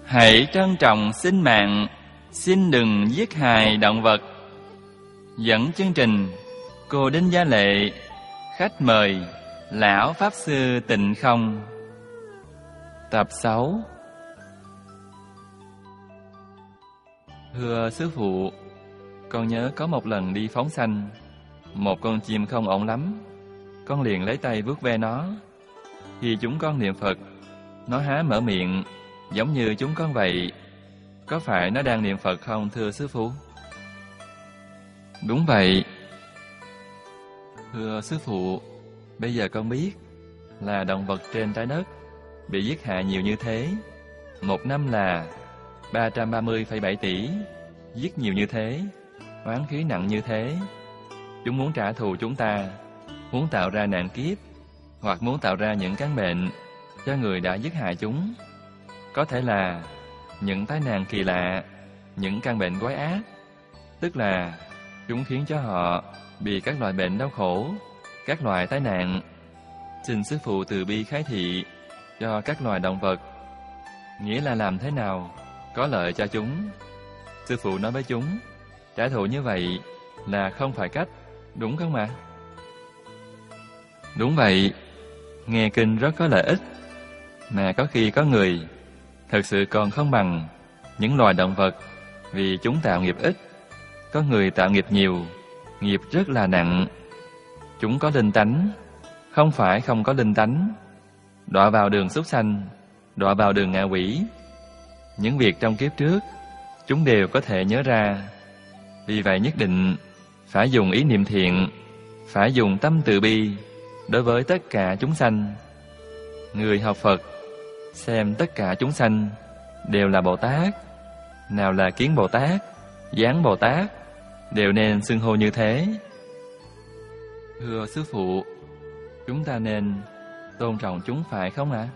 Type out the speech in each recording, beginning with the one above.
Hãy trân trọng sinh mạng, xin đừng giết hại động vật. Dẫn chương trình cô Đinh Gia Lệ, khách mời Lão Pháp Sư Tịnh Không. Tập 6. Thưa sư phụ, con nhớ có một lần đi phóng sanh, một con chim không ổn lắm. Con liền lấy tay vuốt ve nó. Khi chúng con niệm Phật, nó há mở miệng giống như chúng con vậy. Có phải nó đang niệm Phật không thưa sư phụ? Đúng vậy. Thưa sư phụ, bây giờ con biết là động vật trên trái đất bị giết hại nhiều như thế. Một năm là 330,7 tỷ. Giết nhiều như thế, oán khí nặng như thế. Chúng muốn trả thù chúng ta, muốn tạo ra nạn kiếp, hoặc muốn tạo ra những căn bệnh cho người đã giết hại chúng. Có thể là những tai nạn kỳ lạ, những căn bệnh quái ác. Tức là chúng khiến cho họ bị các loại bệnh đau khổ, các loại tai nạn. Xin sư phụ từ bi khai thị cho các loài động vật, nghĩa là làm thế nào có lợi cho chúng. Sư phụ nói với chúng, trả thù như vậy là không phải cách, đúng không ạ? Đúng vậy, nghe kinh rất có lợi ích, mà có khi có người thật sự còn không bằng những loài động vật vì chúng tạo nghiệp ít. Có người tạo nghiệp nhiều, nghiệp rất là nặng. Chúng có linh tánh, không phải không có linh tánh. Đọa vào đường súc sanh, đọa vào đường ngạ quỷ. Những việc trong kiếp trước chúng đều có thể nhớ ra. Vì vậy nhất định phải dùng ý niệm thiện, phải dùng tâm từ bi đối với tất cả chúng sanh. Người học Phật xem tất cả chúng sanh đều là Bồ Tát. Nào là Kiến Bồ Tát, Giáng Bồ Tát, đều nên xưng hô như thế. Thưa sư phụ, chúng ta nên tôn trọng chúng phải không ạ?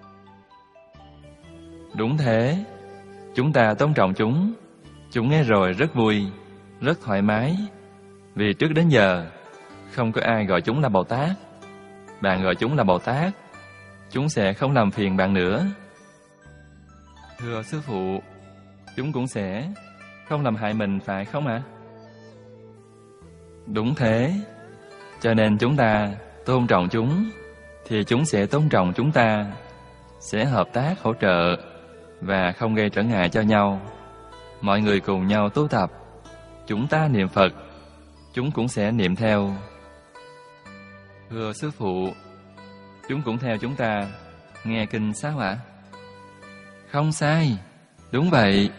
Đúng thế, chúng ta tôn trọng chúng. Chúng nghe rồi rất vui, rất thoải mái. Vì trước đến giờ không có ai gọi chúng là Bồ Tát. Bạn gọi chúng là Bồ Tát, chúng sẽ không làm phiền bạn nữa. Thưa sư phụ, chúng cũng sẽ không làm hại mình phải không ạ? Đúng thế, cho nên chúng ta tôn trọng chúng, thì chúng sẽ tôn trọng chúng ta, sẽ hợp tác hỗ trợ và không gây trở ngại cho nhau. Mọi người cùng nhau tu tập, chúng ta niệm Phật, chúng cũng sẽ niệm theo. Thưa sư phụ, chúng cũng theo chúng ta nghe kinh sao ạ? Không sai, đúng vậy.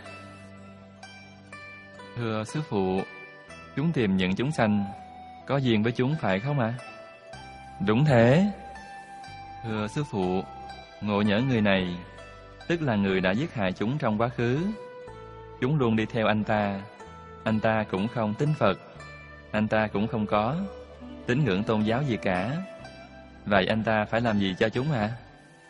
Thưa sư phụ, chúng tìm những chúng sanh có duyên với chúng phải không ạ? Đúng thế. Thưa sư phụ, ngộ nhỡ người này, tức là người đã giết hại chúng trong quá khứ. Chúng luôn đi theo anh ta cũng không tin Phật, anh ta cũng không có tín ngưỡng tôn giáo gì cả. Vậy anh ta phải làm gì cho chúng ạ?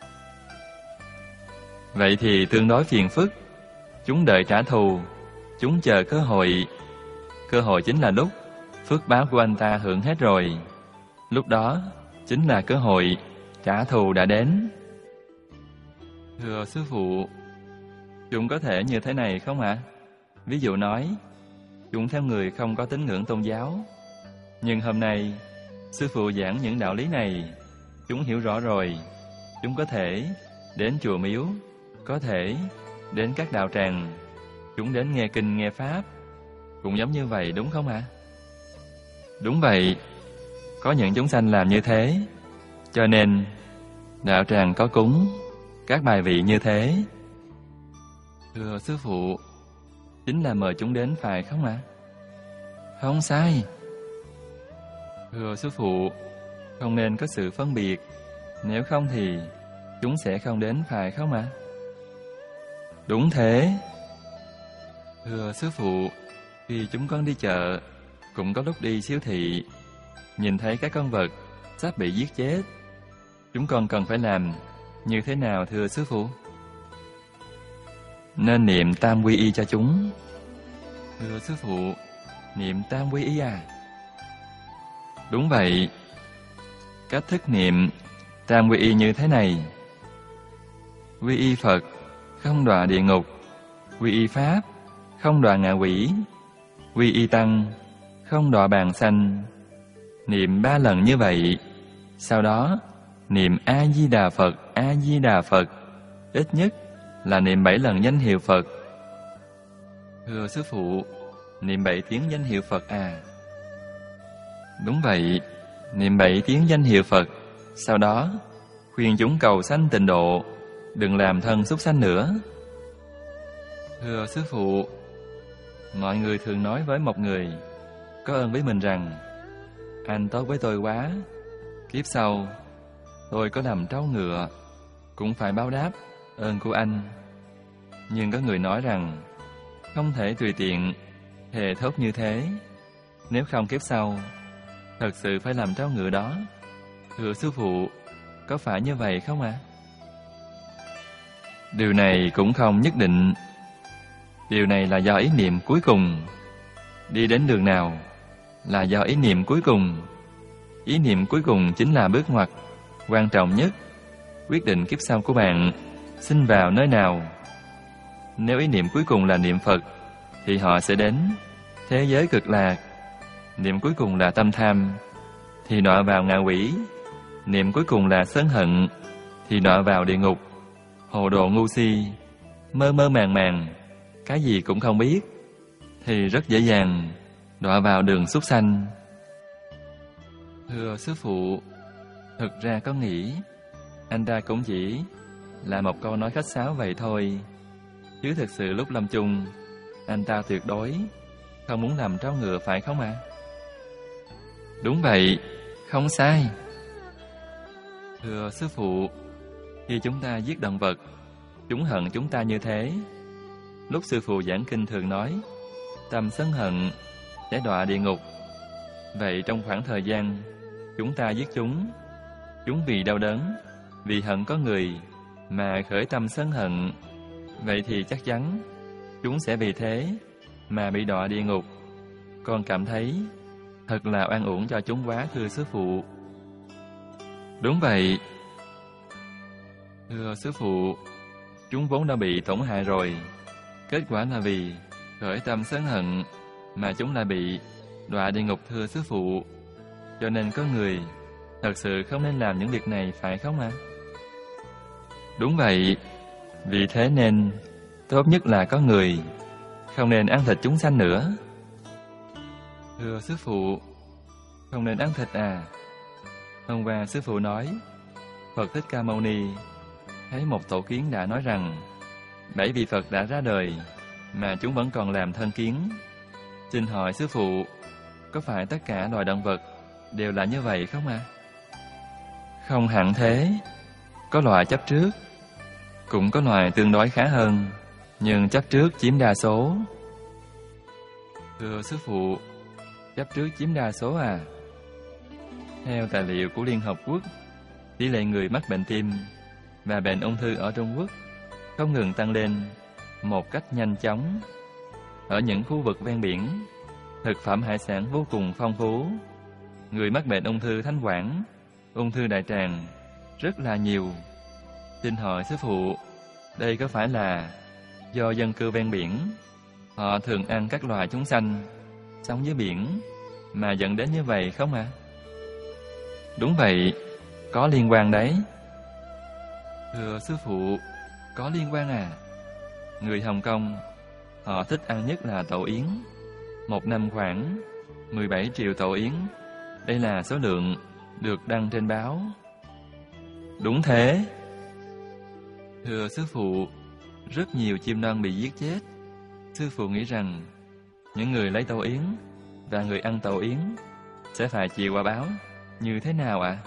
Vậy thì tương đối phiền phức. Chúng đợi trả thù, chúng chờ cơ hội. Cơ hội chính là lúc phước báo của anh ta hưởng hết rồi. Lúc đó chính là cơ hội trả thù đã đến. Thưa sư phụ, chúng có thể như thế này không ạ? Ví dụ nói, chúng theo người không có tín ngưỡng tôn giáo. Nhưng hôm nay sư phụ giảng những đạo lý này, chúng hiểu rõ rồi. Chúng có thể đến chùa miếu, có thể đến các đạo tràng, chúng đến nghe kinh nghe pháp, cũng giống như vậy đúng không ạ? Đúng vậy, có những chúng sanh làm như thế, cho nên đạo tràng có cúng các bài vị như thế. Thưa sư phụ, chính là mời chúng đến phải không ạ? Không sai. Thưa sư phụ, không nên có sự phân biệt, nếu không thì chúng sẽ không đến phải không ạ? Đúng thế. Thưa sư phụ, khi chúng con đi chợ, cũng có lúc đi siêu thị, nhìn thấy các con vật sắp bị giết chết, chúng con cần phải làm như thế nào thưa sư phụ? Nên niệm Tam Quy Y cho chúng. Thưa sư phụ, niệm Tam Quy Y à? Đúng vậy. Cách thức niệm Tam Quy Y như thế này: Quy Y Phật, không đọa địa ngục. Quy y Pháp, không đọa ngạ quỷ. Quy y Tăng, không đọa bàn xanh. Niệm 3 lần như vậy. Sau đó niệm A-di-đà Phật, A-di-đà Phật. Ít nhất là niệm 7 lần danh hiệu Phật. Thưa sư phụ, niệm 7 tiếng danh hiệu Phật à? Đúng vậy, niệm 7 tiếng danh hiệu Phật. Sau đó khuyên chúng cầu sanh tịnh độ, đừng làm thân súc sanh nữa. Thưa sư phụ, mọi người thường nói với một người có ơn với mình rằng: anh tốt với tôi quá, kiếp sau tôi có làm trâu ngựa cũng phải báo đáp ơn của anh. Nhưng có người nói rằng không thể tùy tiện thề thốt như thế, nếu không kiếp sau thật sự phải làm trâu ngựa đó. Thưa sư phụ, có phải như vậy không ạ? Điều này cũng không nhất định. Điều này là do ý niệm cuối cùng. Đi đến đường nào là do ý niệm cuối cùng. Ý niệm cuối cùng chính là bước ngoặt quan trọng nhất, quyết định kiếp sau của bạn sinh vào nơi nào. Nếu ý niệm cuối cùng là niệm Phật thì họ sẽ đến thế giới cực lạc. Niệm cuối cùng là tâm tham thì đọa vào ngạ quỷ. Niệm cuối cùng là sân hận thì đọa vào địa ngục. Hồ đồ ngu si, mơ mơ màng màng, cái gì cũng không biết thì rất dễ dàng đọa vào đường súc sanh. Thưa sư phụ, thực ra có nghĩ anh ta cũng chỉ là một câu nói khách sáo vậy thôi, chứ thực sự lúc lâm chung anh ta tuyệt đối không muốn làm trâu ngựa, phải không ạ? Đúng vậy, không sai. Thưa sư phụ, khi chúng ta giết động vật, chúng hận chúng ta như thế. Lúc sư phụ giảng kinh thường nói tâm sân hận sẽ đọa địa ngục. Vậy trong khoảng thời gian chúng ta giết chúng vì đau đớn, vì hận có người mà khởi tâm sân hận, vậy thì chắc chắn chúng sẽ vì thế mà bị đọa địa ngục. Con cảm thấy thật là oan uổng cho chúng quá, thưa sư phụ. Đúng vậy. Thưa sư phụ, chúng vốn đã bị tổn hại rồi. Kết quả là vì khởi tâm sân hận mà chúng lại bị đọa địa ngục, thưa sư phụ. Cho nên có người thật sự không nên làm những việc này, phải không ạ? Đúng vậy. Vì thế nên tốt nhất là có người không nên ăn thịt chúng sanh nữa. Thưa sư phụ, không nên ăn thịt à? Hôm qua sư phụ nói Phật Thích Ca Mâu Ni thấy một tổ kiến đã nói rằng 7 vị Phật đã ra đời mà chúng vẫn còn làm thân kiến. Xin hỏi sư phụ, có phải tất cả loài động vật đều là như vậy không ạ? Không hẳn thế. Có loài chấp trước, cũng có loài tương đối khá hơn, nhưng chấp trước chiếm đa số. Thưa sư phụ, chấp trước chiếm đa số à? Theo tài liệu của Liên Hợp Quốc, tỷ lệ người mắc bệnh tim và bệnh ung thư ở Trung Quốc không ngừng tăng lên một cách nhanh chóng. Ở những khu vực ven biển, thực phẩm hải sản vô cùng phong phú. Người mắc bệnh ung thư thanh quản, ung thư đại tràng rất là nhiều. Xin hỏi sư phụ, đây có phải là do dân cư ven biển họ thường ăn các loài chúng sanh sống dưới biển mà dẫn đến như vậy không ạ? Đúng vậy, có liên quan đấy. Thưa sư phụ, có liên quan à? Người Hồng Kông họ thích ăn nhất là tổ yến. Một năm khoảng 17 triệu tổ yến. Đây là số lượng được đăng trên báo. Đúng thế. Thưa sư phụ, rất nhiều chim non bị giết chết. Sư phụ nghĩ rằng những người lấy tổ yến và người ăn tổ yến sẽ phải chịu quả báo như thế nào ạ?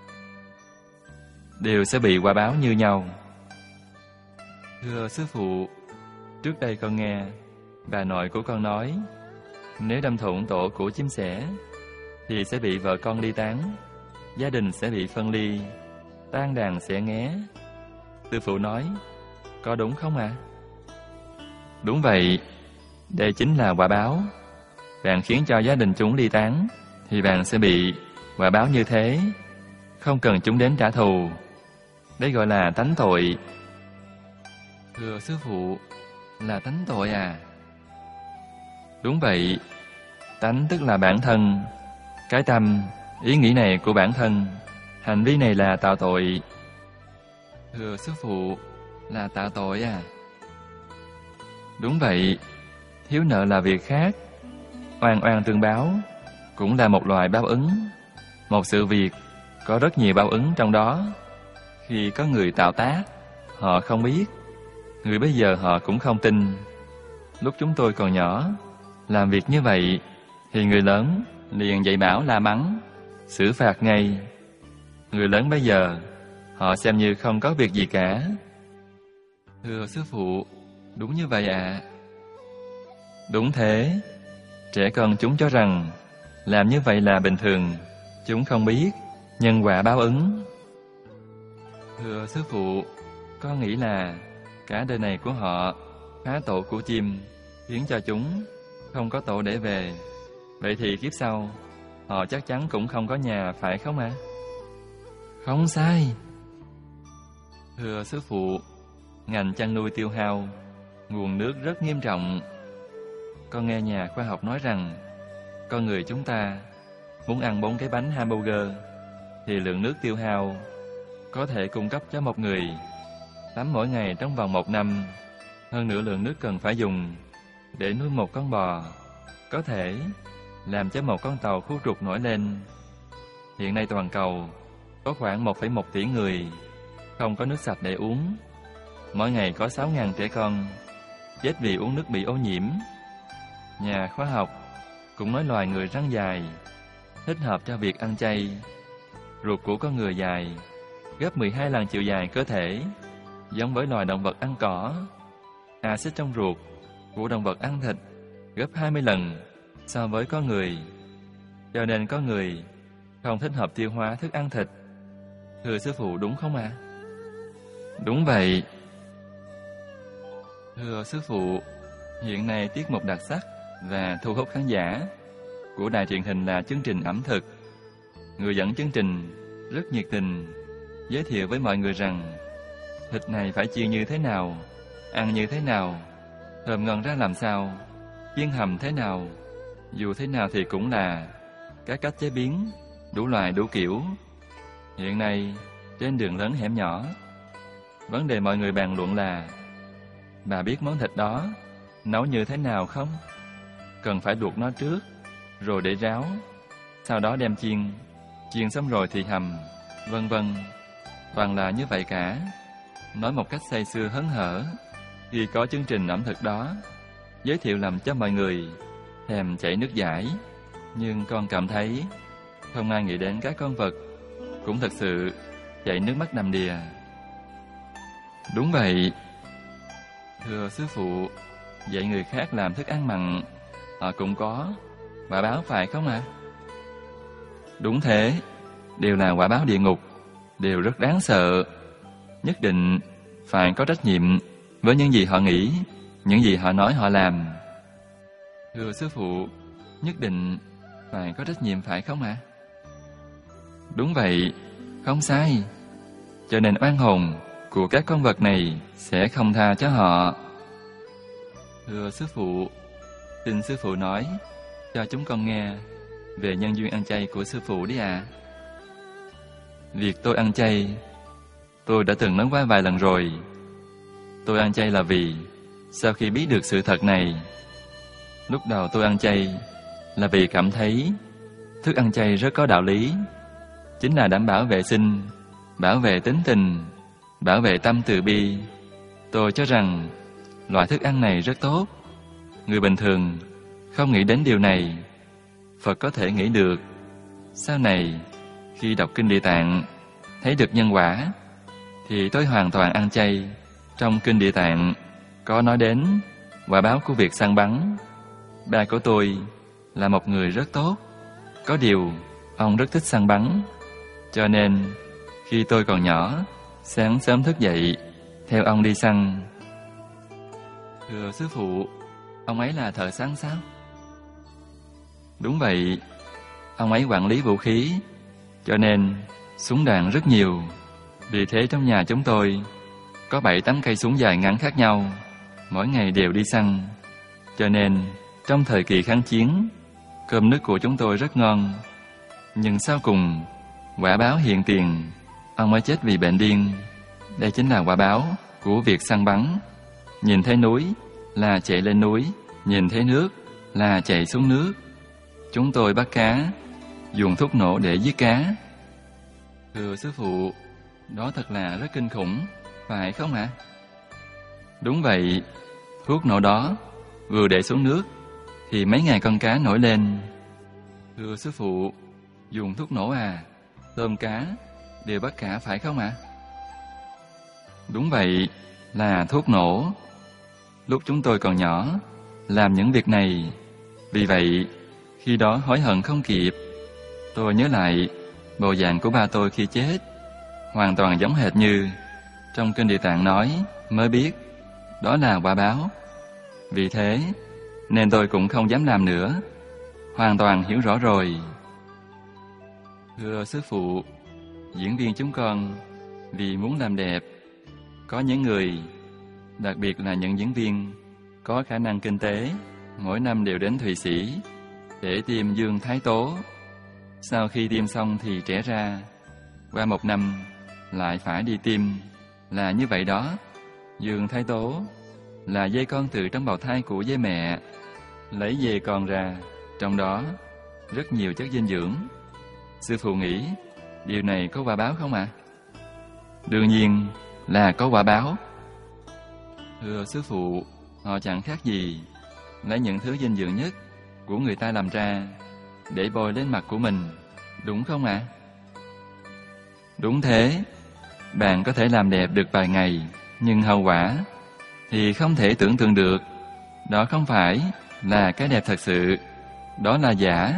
Đều sẽ bị quả báo như nhau. Thưa sư phụ, trước đây con nghe bà nội của con nói nếu đâm thủng tổ của chim sẻ thì sẽ bị vợ con ly tán, gia đình sẽ bị phân ly, tan đàn xẻ nghé. Sư phụ nói, có đúng không ạ? Đúng vậy, đây chính là quả báo. Bạn khiến cho gia đình chúng ly tán thì bạn sẽ bị quả báo như thế, không cần chúng đến trả thù. Đây gọi là tánh tội. Thưa sư phụ, là tánh tội à? Đúng vậy, tánh tức là bản thân, cái tâm, ý nghĩ này của bản thân, hành vi này là tạo tội. Thưa sư phụ, là tạo tội à? Đúng vậy, thiếu nợ là việc khác, oan oan tương báo cũng là một loại báo ứng. Một sự việc có rất nhiều báo ứng trong đó. Khi có người tạo tác, họ không biết, người bây giờ họ cũng không tin. Lúc chúng tôi còn nhỏ, làm việc như vậy thì người lớn liền dạy bảo la mắng, xử phạt ngay. Người lớn bây giờ họ xem như không có việc gì cả. Thưa sư phụ, đúng như vậy ạ. Đúng thế, trẻ con chúng cho rằng làm như vậy là bình thường, chúng không biết nhân quả báo ứng. Thưa sư phụ, con nghĩ là cả đời này của họ phá tổ của chim, khiến cho chúng không có tổ để về. Vậy thì kiếp sau họ chắc chắn cũng không có nhà, phải không ạ? Không sai. Thưa sư phụ, ngành chăn nuôi tiêu hao nguồn nước rất nghiêm trọng. Con nghe nhà khoa học nói rằng con người chúng ta muốn ăn 4 cái bánh hamburger thì lượng nước tiêu hao có thể cung cấp cho một người tắm mỗi ngày trong vòng 1 năm. Hơn nữa lượng nước cần phải dùng để nuôi một con bò có thể làm cho một con tàu khu trục nổi lên. Hiện nay toàn cầu có khoảng 1,1 tỷ người không có nước sạch để uống. Mỗi ngày có 6.000 trẻ con chết vì uống nước bị ô nhiễm. Nhà khoa học cũng nói loài người răng dài thích hợp cho việc ăn chay. Ruột của con người dài gấp 12 lần chiều dài cơ thể, giống với loài động vật ăn cỏ. Axit trong ruột của động vật ăn thịt gấp 20 lần so với con người. Cho nên có người không thích hợp tiêu hóa thức ăn thịt. Thưa sư phụ, đúng không ạ? Đúng vậy. Thưa sư phụ, hiện nay tiết mục đặc sắc và thu hút khán giả của đài truyền hình là chương trình ẩm thực. Người dẫn chương trình rất nhiệt tình, giới thiệu với mọi người rằng thịt này phải chiên như thế nào, ăn như thế nào, thơm ngon ra làm sao, chiên hầm thế nào. Dù thế nào thì cũng là các cách chế biến đủ loại đủ kiểu. Hiện nay trên đường lớn hẻm nhỏ, vấn đề mọi người bàn luận là: bà biết món thịt đó nấu như thế nào không? Cần phải luộc nó trước, rồi để ráo, sau đó đem chiên, chiên xong rồi thì hầm, vân vân. Toàn là như vậy cả. Nói một cách say sưa hớn hở. Khi có chương trình ẩm thực đó, giới thiệu làm cho mọi người thèm chảy nước dãi. Nhưng con cảm thấy không ai nghĩ đến các con vật cũng thật sự chảy nước mắt đầm đìa. Đúng vậy. Thưa sư phụ, dạy người khác làm thức ăn mặn, họ cũng có quả báo phải không ạ? Đúng thế, đều là quả báo địa ngục, đều rất đáng sợ. Nhất định phải có trách nhiệm với những gì họ nghĩ, những gì họ nói họ làm. Thưa sư phụ, nhất định phải có trách nhiệm phải không ạ? Đúng vậy, không sai. Cho nên oan hồn của các con vật này sẽ không tha cho họ. Thưa sư phụ, xin sư phụ nói cho chúng con nghe về nhân duyên ăn chay của sư phụ đi ạ. Việc tôi ăn chay, tôi đã từng nói qua vài lần rồi. Tôi ăn chay là vì sau khi biết được sự thật này, lúc đầu tôi ăn chay là vì cảm thấy thức ăn chay rất có đạo lý, chính là đảm bảo vệ sinh, bảo vệ tính tình, bảo vệ tâm từ bi. Tôi cho rằng loại thức ăn này rất tốt. Người bình thường không nghĩ đến điều này, Phật có thể nghĩ được. Sau này khi đọc Kinh Địa Tạng thấy được nhân quả thì tôi hoàn toàn ăn chay. Trong Kinh Địa Tạng có nói đến quả báo của việc săn bắn. Ba của tôi là một người rất tốt, có điều ông rất thích săn bắn. Cho nên khi tôi còn nhỏ, sáng sớm thức dậy theo ông đi săn. Thưa sư phụ, ông ấy là thợ săn sao? Đúng vậy, ông ấy quản lý vũ khí, cho nên súng đạn rất nhiều. Vì thế trong nhà chúng tôi có 7-8 cây súng dài ngắn khác nhau, mỗi ngày đều đi săn. Cho nên, trong thời kỳ kháng chiến, cơm nước của chúng tôi rất ngon. Nhưng sau cùng, quả báo hiện tiền, ông mới chết vì bệnh điên. Đây chính là quả báo của việc săn bắn. Nhìn thấy núi là chạy lên núi, nhìn thấy nước là chạy xuống nước. Chúng tôi bắt cá, dùng thuốc nổ để giết cá. Thưa sư phụ, đó thật là rất kinh khủng, phải không ạ? Đúng vậy, thuốc nổ đó vừa để xuống nước thì mấy ngàn con cá nổi lên. Thưa sư phụ, dùng thuốc nổ à, tôm cá đều bắt cả phải không ạ? Đúng vậy, là thuốc nổ. Lúc chúng tôi còn nhỏ, làm những việc này. Vì vậy, khi đó hối hận không kịp. Tôi nhớ lại bộ dạng của ba tôi khi chết, hoàn toàn giống hệt như trong kinh Địa Tạng nói, mới biết đó là quả báo. Vì thế nên tôi cũng không dám làm nữa, hoàn toàn hiểu rõ rồi. Thưa sư phụ, diễn viên chúng con vì muốn làm đẹp, có những người, đặc biệt là những diễn viên có khả năng kinh tế, mỗi năm đều đến Thụy Sĩ để tiêm dương thái tố. Sau khi tiêm xong thì trẻ ra, qua 1 năm lại phải đi tiêm. Là như vậy đó. Dương thái tố là dây con từ trong bào thai của dây mẹ, lấy dây con ra, trong đó rất nhiều chất dinh dưỡng. Sư phụ nghĩ điều này có quả báo không ạ? Đương nhiên là có quả báo. Thưa sư phụ, họ chẳng khác gì lấy những thứ dinh dưỡng nhất của người ta làm ra để bôi lên mặt của mình, đúng không ạ? Đúng thế. Bạn có thể làm đẹp được vài ngày, nhưng hậu quả thì không thể tưởng tượng được. Đó không phải là cái đẹp thật sự, đó là giả.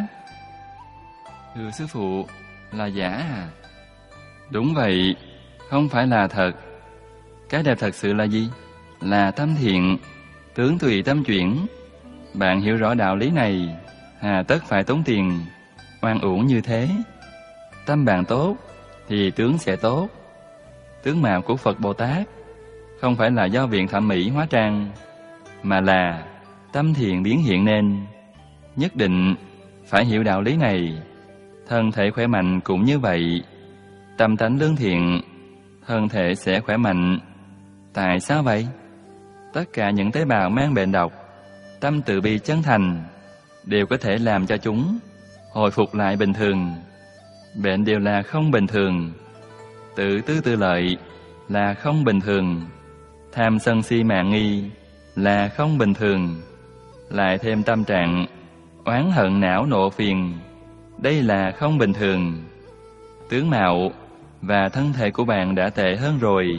Thưa sư phụ, là giả à? Đúng vậy, không phải là thật. Cái đẹp thật sự là gì? Là tâm thiện, tướng tùy tâm chuyển. Bạn hiểu rõ đạo lý này, hà tất phải tốn tiền oan uổng như thế. Tâm bạn tốt thì tướng sẽ tốt. Tướng mạo của Phật Bồ Tát không phải là do viện thẩm mỹ hóa trang, mà là tâm thiện biến hiện nên. Nhất định phải hiểu đạo lý này. Thân thể khỏe mạnh cũng như vậy. Tâm tánh lương thiện, thân thể sẽ khỏe mạnh. Tại sao vậy? Tất cả những tế bào mang bệnh độc, tâm từ bi chân thành đều có thể làm cho chúng hồi phục lại bình thường. Bệnh đều là không bình thường. Tự tư tự lợi là không bình thường. Tham sân si mạn nghi là không bình thường. Lại thêm tâm trạng oán hận não nộ phiền, đây là không bình thường. Tướng mạo và thân thể của bạn đã tệ hơn rồi.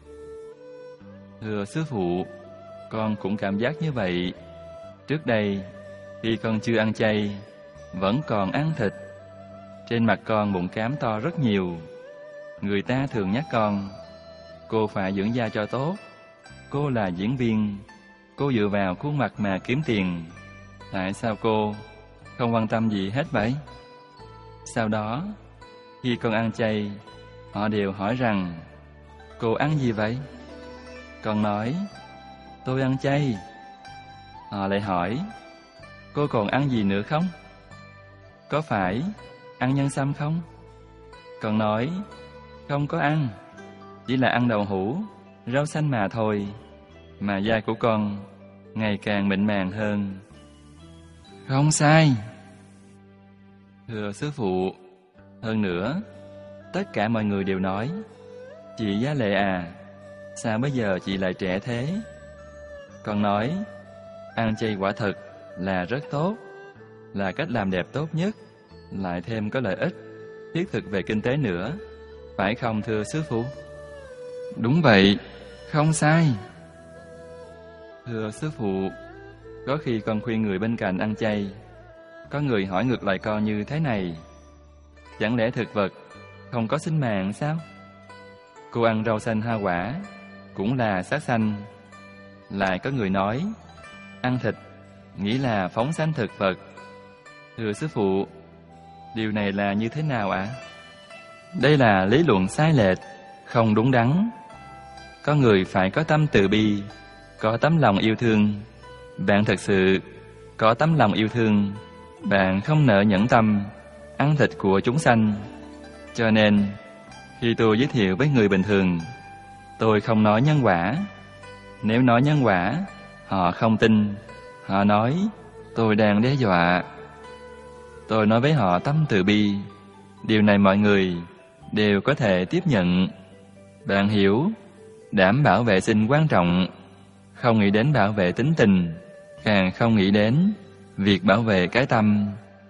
Thưa sư phụ, con cũng cảm giác như vậy. Trước đây, khi con chưa ăn chay, vẫn còn ăn thịt, trên mặt con mụn cám to rất nhiều. Người ta thường nhắc con, cô phải dưỡng da cho tốt. Cô là diễn viên, cô dựa vào khuôn mặt mà kiếm tiền. Tại sao cô không quan tâm gì hết vậy? Sau đó, khi con ăn chay, họ đều hỏi rằng, cô ăn gì vậy? Con nói, tôi ăn chay. Họ lại hỏi, cô còn ăn gì nữa không? Có phải ăn nhân sâm không? Con nói, không có ăn, chỉ là ăn đậu hũ, rau xanh mà thôi. Mà da của con ngày càng mịn màng hơn. Không sai. Thưa sư phụ, hơn nữa, tất cả mọi người đều nói, chị Giá Lệ à, sao bây giờ chị lại trẻ thế? Con nói, ăn chay quả thực là rất tốt, là cách làm đẹp tốt nhất, lại thêm có lợi ích thiết thực về kinh tế nữa, phải không thưa sư phụ? Đúng vậy, không sai. Thưa sư phụ, có khi con khuyên người bên cạnh ăn chay, có người hỏi ngược lại con như thế này, chẳng lẽ thực vật không có sinh mạng sao? Cô ăn rau xanh hoa quả cũng là sát sanh. Lại có người nói, ăn thịt nghĩ là phóng sanh thực vật. Thưa sư phụ, điều này là như thế nào ạ? Đây là lý luận sai lệch, không đúng đắn. Có người phải có tâm từ bi, có tấm lòng yêu thương. Bạn thật sự có tấm lòng yêu thương, bạn không nỡ nhẫn tâm ăn thịt của chúng sanh. Cho nên, khi tôi giới thiệu với người bình thường, tôi không nói nhân quả. Nếu nói nhân quả, họ không tin. Họ nói tôi đang đe dọa. Tôi nói với họ tâm từ bi. Điều này mọi người đều có thể tiếp nhận. Bạn hiểu, đảm bảo vệ sinh quan trọng. Không nghĩ đến bảo vệ tính tình, càng không nghĩ đến việc bảo vệ cái tâm.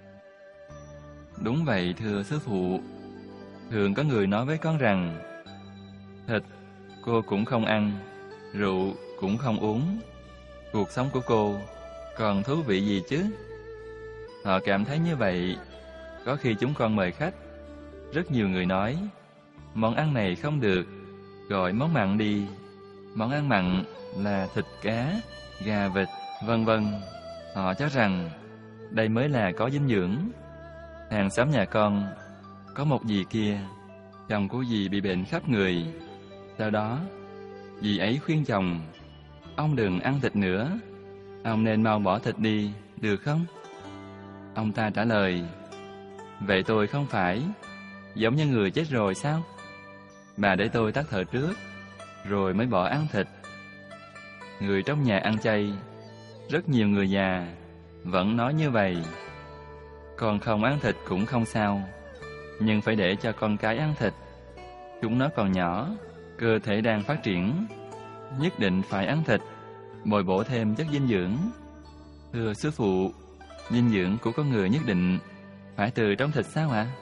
Đúng vậy thưa sư phụ. Thường có người nói với con rằng thịt cô cũng không ăn, rượu cũng không uống. Cuộc sống của cô còn thú vị gì chứ? Họ cảm thấy như vậy. Có khi chúng con mời khách, rất nhiều người nói món ăn này không được, gọi món mặn đi. Món ăn mặn là thịt cá, gà vịt, vân vân. Họ cho rằng đây mới là có dinh dưỡng. Hàng xóm nhà con có một dì kia, chồng của dì bị bệnh khắp người. Sau đó dì ấy khuyên chồng, ông đừng ăn thịt nữa, ông nên mau bỏ thịt đi, được không? Ông ta trả lời, vậy tôi không phải giống như người chết rồi sao? Bà để tôi tắt thở trước, rồi mới bỏ ăn thịt. Người trong nhà ăn chay, rất nhiều người già vẫn nói như vậy. Con không ăn thịt cũng không sao, nhưng phải để cho con cái ăn thịt. Chúng nó còn nhỏ, cơ thể đang phát triển, nhất định phải ăn thịt, bồi bổ thêm chất dinh dưỡng. Thưa sư phụ, dinh dưỡng của con người nhất định phải từ trong thịt sao ạ?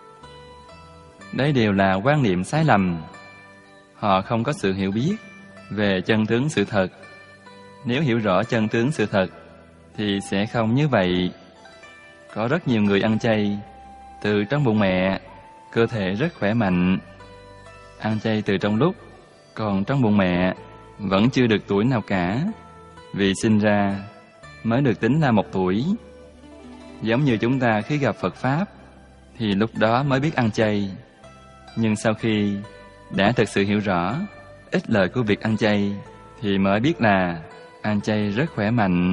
Đây đều là quan niệm sai lầm. Họ không có sự hiểu biết về chân tướng sự thật. Nếu hiểu rõ chân tướng sự thật thì sẽ không như vậy. Có rất nhiều người ăn chay từ trong bụng mẹ, cơ thể rất khỏe mạnh. Ăn chay từ trong lúc còn trong bụng mẹ vẫn chưa được tuổi nào cả, vì sinh ra mới được tính là 1 tuổi. Giống như chúng ta khi gặp Phật Pháp thì lúc đó mới biết ăn chay. Nhưng sau khi đã thực sự hiểu rõ ích lợi của việc ăn chay thì mới biết là ăn chay rất khỏe mạnh.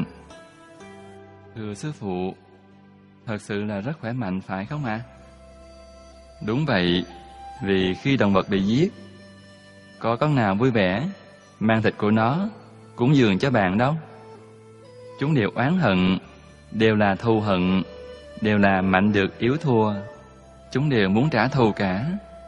Thưa sư phụ, thật sự là rất khỏe mạnh phải không ạ? Đúng vậy, vì khi động vật bị giết, có con nào vui vẻ mang thịt của nó cúng dường cho bạn đâu. Chúng đều oán hận, đều là thù hận, đều là mạnh được yếu thua. Chúng đều muốn trả thù cả.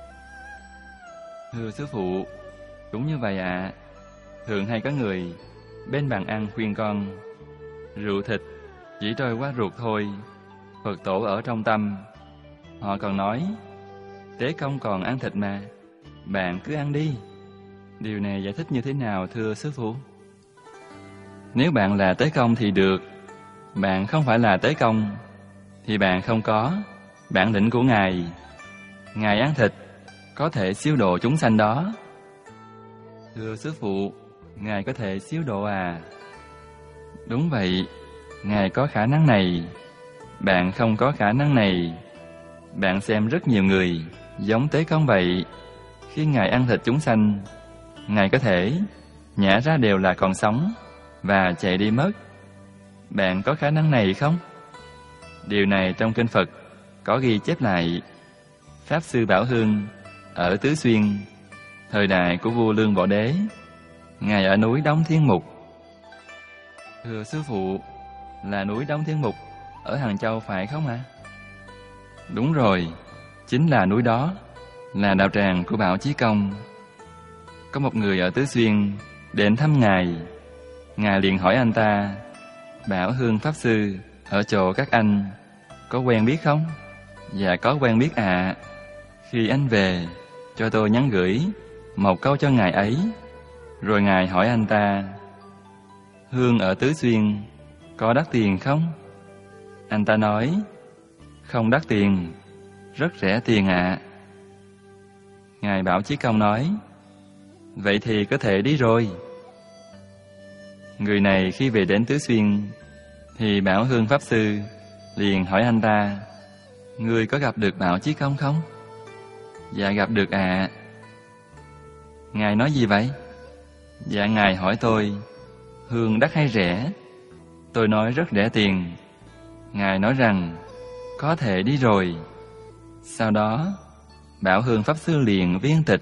Thưa sư phụ, đúng như vậy ạ. Thường hay có người bên bàn ăn khuyên con, rượu thịt chỉ trôi qua ruột thôi, Phật tổ ở trong tâm. Họ còn nói, Tế Công còn ăn thịt mà, bạn cứ ăn đi. Điều này giải thích như thế nào thưa sư phụ? Nếu bạn là Tế Công thì được, bạn không phải là Tế Công thì bạn không có bản lĩnh của Ngài. Ngài ăn thịt có thể siêu độ chúng sanh đó. Thưa sư phụ, Ngài có thể siêu độ à? Đúng vậy, Ngài có khả năng này. Bạn không có khả năng này. Bạn xem rất nhiều người giống Tế Công vậy. Khi Ngài ăn thịt chúng sanh, Ngài có thể nhả ra đều là còn sống và chạy đi mất. Bạn có khả năng này không? Điều này trong kinh Phật có ghi chép lại. Pháp Sư Bảo Hương ở Tứ Xuyên, thời đại của vua Lương Võ Đế, Ngài ở núi Đông Thiên Mục. Thưa sư phụ, là núi Đông Thiên Mục ở Hàng Châu phải không ạ? Đúng rồi, chính là núi đó, là đạo tràng của Bảo Chí Công. Có một người ở Tứ Xuyên đến thăm Ngài. Ngài liền hỏi anh ta, Bảo Hương Pháp Sư ở chỗ các anh có quen biết không? Dạ có quen biết ạ. Khi anh về, cho tôi nhắn gửi một câu cho Ngài ấy. Rồi Ngài hỏi anh ta, Hương ở Tứ Xuyên có đắt tiền không? Anh ta nói, không đắt tiền, rất rẻ tiền ạ. Ngài Bảo Chí Công nói, vậy thì có thể đi rồi. Người này khi về đến Tứ Xuyên thì Bảo Hương Pháp Sư liền hỏi anh ta, ngươi có gặp được Bảo Chí Công không? Dạ gặp được ạ. Ngài nói gì vậy? Dạ Ngài hỏi tôi, hương đắt hay rẻ? Tôi nói rất rẻ tiền. Ngài nói rằng, có thể đi rồi. Sau đó, Bảo Hương Pháp Sư liền viên tịch.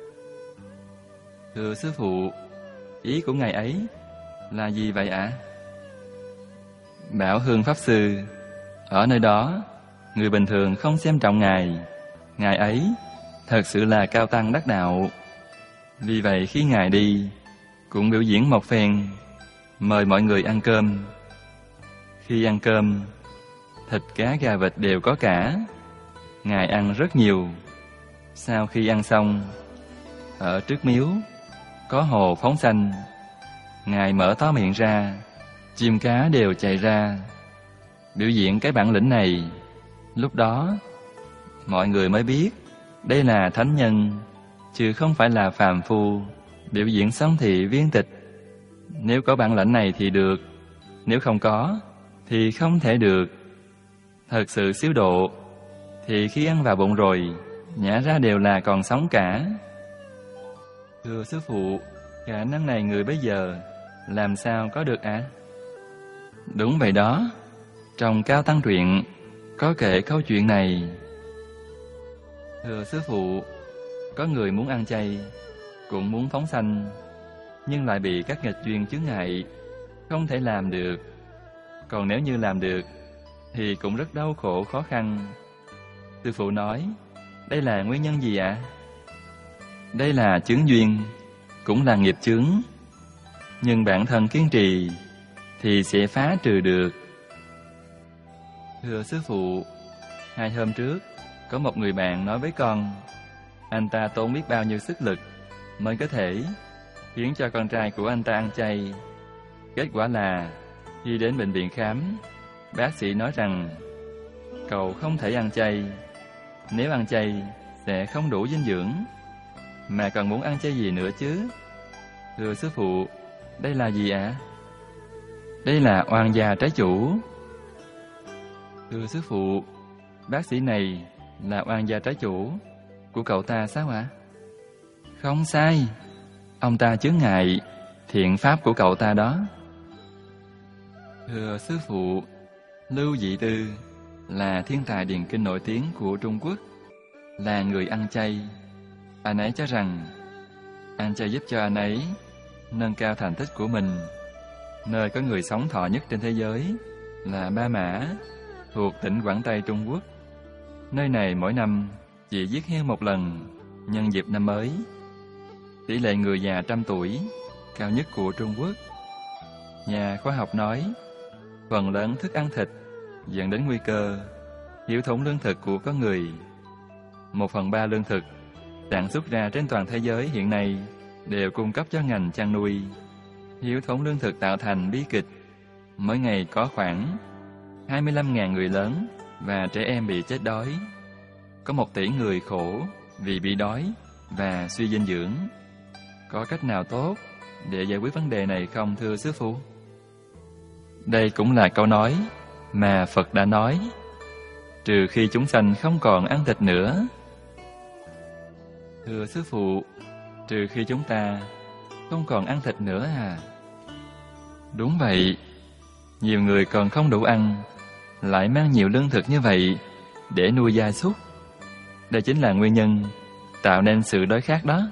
Thưa sư phụ, ý của Ngài ấy là gì vậy ạ? Bảo Hương Pháp Sư, ở nơi đó, người bình thường không xem trọng Ngài. Ngài ấy thật sự là cao tăng đắc đạo. Vì vậy khi Ngài đi, cũng biểu diễn một phen, mời mọi người ăn cơm. Khi ăn cơm, thịt cá gà vịt đều có cả. Ngài ăn rất nhiều. Sau khi ăn xong, ở trước miếu có hồ phóng sanh. Ngài mở to miệng ra, chim cá đều chạy ra, biểu diễn cái bản lĩnh này. Lúc đó, mọi người mới biết đây là thánh nhân, chứ không phải là phàm phu biểu diễn xong thì viên tịch. Nếu có bản lĩnh này thì được, nếu không có thì không thể được. Thật sự xíu độ thì khi ăn vào bụng rồi, nhả ra đều là còn sống cả. Thưa sư phụ, khả năng này người bây giờ làm sao có được ạ? Đúng vậy đó, trong Cao Tăng Truyện có kể câu chuyện này. Thưa sư phụ, có người muốn ăn chay, cũng muốn phóng sanh, nhưng lại bị các nghịch duyên chướng ngại, không thể làm được. Còn nếu như làm được, thì cũng rất đau khổ khó khăn. Sư phụ nói, đây là nguyên nhân gì ạ? Đây là chướng duyên, cũng là nghiệp chướng. Nhưng bản thân kiên trì thì sẽ phá trừ được. Thưa sư phụ, 2 hôm trước có một người bạn nói với con, anh ta tốn biết bao nhiêu sức lực mới có thể khiến cho con trai của anh ta ăn chay. Kết quả là khi đến bệnh viện khám, bác sĩ nói rằng cậu không thể ăn chay. Nếu ăn chay sẽ không đủ dinh dưỡng, mà còn muốn ăn chay gì nữa chứ? Thưa sư phụ, đây là gì ạ? Đây là oan gia trái chủ. Thưa sư phụ, bác sĩ này là oan gia trái chủ của cậu ta sao ạ? Không sai, ông ta chướng ngại thiện pháp của cậu ta đó. Thưa sư phụ, Lưu Dị Tư là thiên tài điền kinh nổi tiếng của Trung Quốc, là người ăn chay. Anh ấy cho rằng ăn chay giúp cho anh ấy nâng cao thành tích của mình. Nơi có người sống thọ nhất trên thế giới là Ba Mã, thuộc tỉnh Quảng Tây Trung Quốc. Nơi này mỗi năm chỉ giết heo một lần, nhân dịp năm mới. Tỷ lệ người già 100 tuổi cao nhất của Trung Quốc. Nhà khoa học nói, phần lớn thức ăn thịt dẫn đến nguy cơ thiếu thốn lương thực của con người. 1/3 lương thực sản xuất ra trên toàn thế giới hiện nay đều cung cấp cho ngành chăn nuôi. Thiếu thốn lương thực tạo thành bi kịch. Mỗi ngày có khoảng 25.000 người lớn và trẻ em bị chết đói. Có 1 tỷ người khổ vì bị đói và suy dinh dưỡng. Có cách nào tốt để giải quyết vấn đề này không thưa sư phụ? Đây cũng là câu nói mà Phật đã nói, trừ khi chúng sanh không còn ăn thịt nữa. Thưa sư phụ, trừ khi chúng ta không còn ăn thịt nữa à? Đúng vậy, nhiều người còn không đủ ăn, lại mang nhiều lương thực như vậy để nuôi gia súc. Đây chính là nguyên nhân tạo nên sự đói khát đó.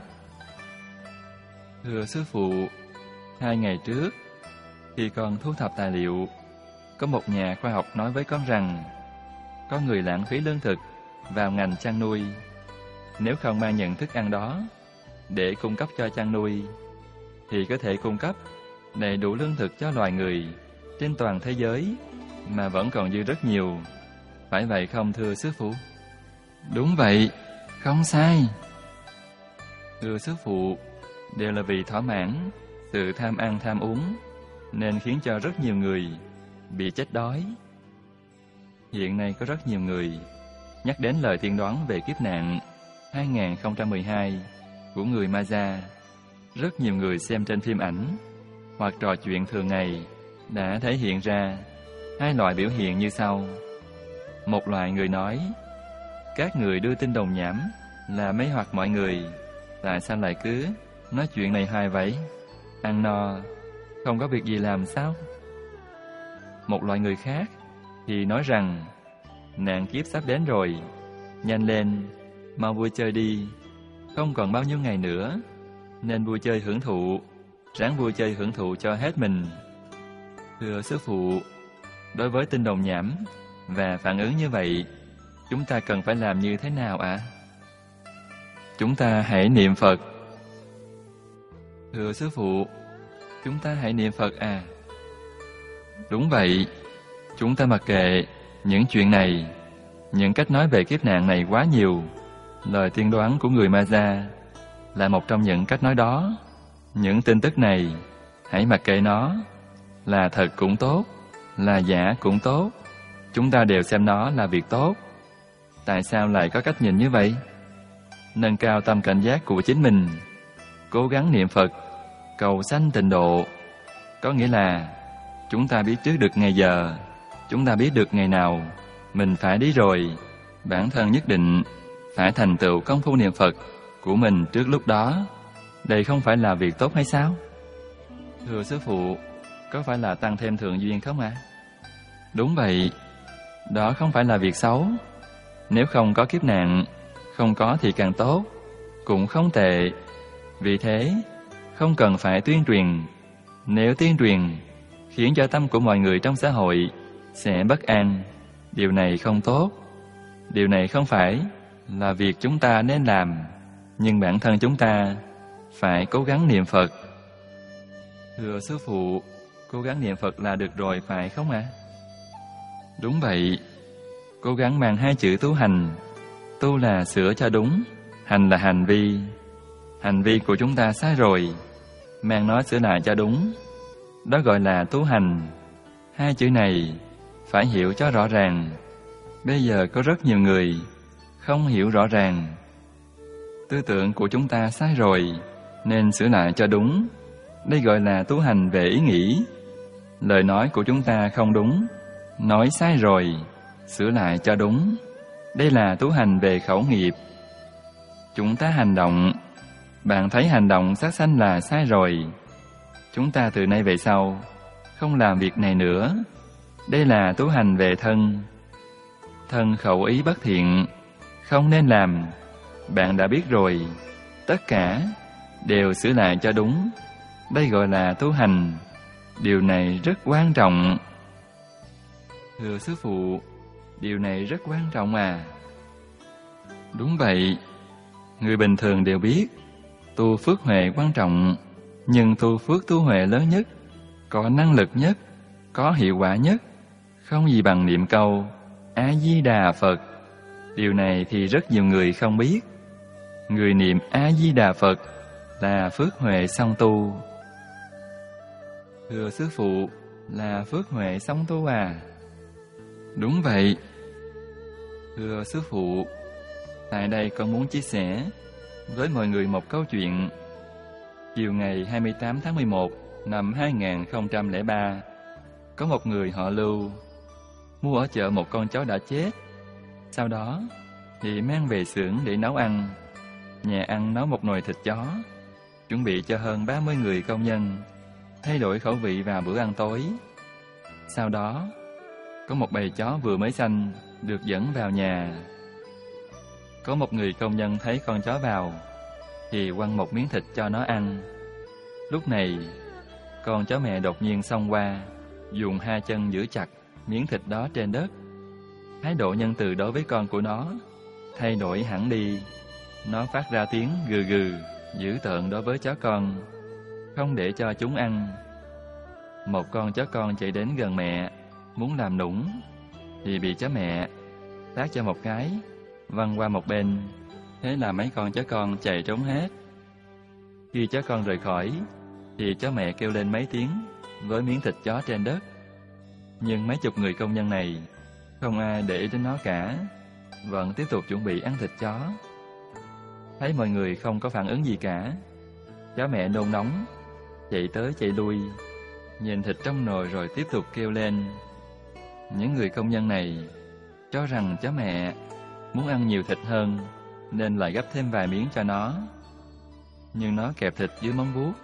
Thưa sư phụ, 2 ngày trước, khi con thu thập tài liệu, có một nhà khoa học nói với con rằng có người lãng phí lương thực vào ngành chăn nuôi. Nếu không mang nhận thức ăn đó để cung cấp cho chăn nuôi, thì có thể cung cấp đầy đủ lương thực cho loài người trên toàn thế giới, mà vẫn còn dư rất nhiều. Phải vậy không thưa sư phụ? Đúng vậy, không sai. Thưa sư phụ, đều là vì thỏa mãn sự tham ăn tham uống, nên khiến cho rất nhiều người bị chết đói. Hiện nay có rất nhiều người nhắc đến lời tiên đoán về kiếp nạn 2012 của người Maya. Rất nhiều người xem trên phim ảnh hoặc trò chuyện thường ngày đã thể hiện ra 2 loại biểu hiện như sau. Một loại người nói, các người đưa tin đồn nhảm là mê hoặc mọi người, tại sao lại cứ nói chuyện này hoài vậy? ăn no, không có việc gì làm sao? Một loại người khác thì nói rằng nạn kiếp sắp đến rồi, nhanh lên, mau vui chơi đi, không còn bao nhiêu ngày nữa, nên vui chơi hưởng thụ, ráng vui chơi hưởng thụ cho hết mình. Thưa sư phụ, đối với tin đồn nhảm và phản ứng như vậy, chúng ta cần phải làm như thế nào ạ? Chúng ta hãy niệm Phật. Thưa sư phụ, chúng ta hãy niệm Phật à? Đúng vậy, chúng ta mặc kệ những chuyện này. Những cách nói về kiếp nạn này quá nhiều. Lời tiên đoán của người Ma-gia là một trong những cách nói đó. Những tin tức này, hãy mặc kệ nó. Là thật cũng tốt, là giả cũng tốt. Chúng ta đều xem nó là việc tốt. Tại sao lại có cách nhìn như vậy? Nâng cao tâm cảnh giác của chính mình, cố gắng niệm Phật, cầu sanh tịnh độ. Có nghĩa là chúng ta biết trước được ngày giờ, chúng ta biết được ngày nào mình phải đi rồi. Bản thân nhất định phải thành tựu công phu niệm Phật của mình trước lúc đó. Đây không phải là việc tốt hay sao? Thưa sư phụ, có phải là tăng thêm thượng duyên không ạ? Đúng vậy, đó không phải là việc xấu. Nếu không có kiếp nạn, không có thì càng tốt, cũng không tệ. Vì thế, không cần phải tuyên truyền. Nếu tuyên truyền khiến cho tâm của mọi người trong xã hội sẽ bất an, điều này không tốt. Điều này không phải là việc chúng ta nên làm, nhưng bản thân chúng ta phải cố gắng niệm Phật. Thưa sư phụ, cố gắng niệm Phật là được rồi phải không ạ? Đúng vậy, cố gắng mang hai chữ tu hành. Tu là sửa cho đúng, hành là hành vi. Hành vi của chúng ta sai rồi, mang nó sửa lại cho đúng, đó gọi là tu hành. Hai chữ này phải hiểu cho rõ ràng. Bây giờ có rất nhiều người không hiểu rõ ràng. Tư tưởng của chúng ta sai rồi, nên sửa lại cho đúng. Đây gọi là tu hành về ý nghĩ. Lời nói của chúng ta không đúng, nói sai rồi, sửa lại cho đúng. Đây là tu hành về khẩu nghiệp. Chúng ta hành động, bạn thấy hành động sát sanh là sai rồi. Chúng ta từ nay về sau không làm việc này nữa. Đây là tu hành về thân. Thân khẩu ý bất thiện, không nên làm. Bạn đã biết rồi, tất cả đều sửa lại cho đúng. Đây gọi là tu hành. Điều này rất quan trọng. Thưa sư phụ, điều này rất quan trọng à? Đúng vậy, người bình thường đều biết tu phước huệ quan trọng, nhưng tu phước tu huệ lớn nhất, có năng lực nhất, có hiệu quả nhất, không gì bằng niệm câu A-di-đà Phật. Điều này thì rất nhiều người không biết. Người niệm A-di-đà Phật là phước huệ song tu. Thưa sư phụ, là phước huệ song tu à? Đúng vậy. Thưa sư phụ, tại đây con muốn chia sẻ với mọi người một câu chuyện. Chiều ngày 28 tháng 11 năm 2003, có một người họ Lưu mua ở chợ một con chó đã chết. Sau đó thì mang về xưởng để nấu ăn. Nhà ăn nấu một nồi thịt chó, chuẩn bị cho hơn 30 người công nhân, thay đổi khẩu vị vào bữa ăn tối. Sau đó, có một bầy chó vừa mới sanh được dẫn vào nhà. Có một người công nhân thấy con chó vào thì quăng một miếng thịt cho nó ăn. Lúc này, con chó mẹ đột nhiên xông qua, dùng hai chân giữ chặt miếng thịt đó trên đất. Thái độ nhân từ đối với con của nó thay đổi hẳn đi. Nó phát ra tiếng gừ gừ, dữ tợn đối với chó con, không để cho chúng ăn. Một con chó con chạy đến gần mẹ, muốn làm nũng, thì bị chó mẹ tát cho một cái, văng qua một bên. Thế là mấy con chó con chạy trốn hết. Khi chó con rời khỏi, thì chó mẹ kêu lên mấy tiếng với miếng thịt chó trên đất. Nhưng mấy chục người công nhân này không ai để ý đến nó cả, vẫn tiếp tục chuẩn bị ăn thịt chó. Thấy mọi người không có phản ứng gì cả, chó mẹ nôn nóng, chạy tới chạy lui, nhìn thịt trong nồi rồi tiếp tục kêu lên. Những người công nhân này cho rằng chó mẹ muốn ăn nhiều thịt hơn, nên lại gấp thêm vài miếng cho nó. Nhưng nó kẹp thịt dưới móng vuốt,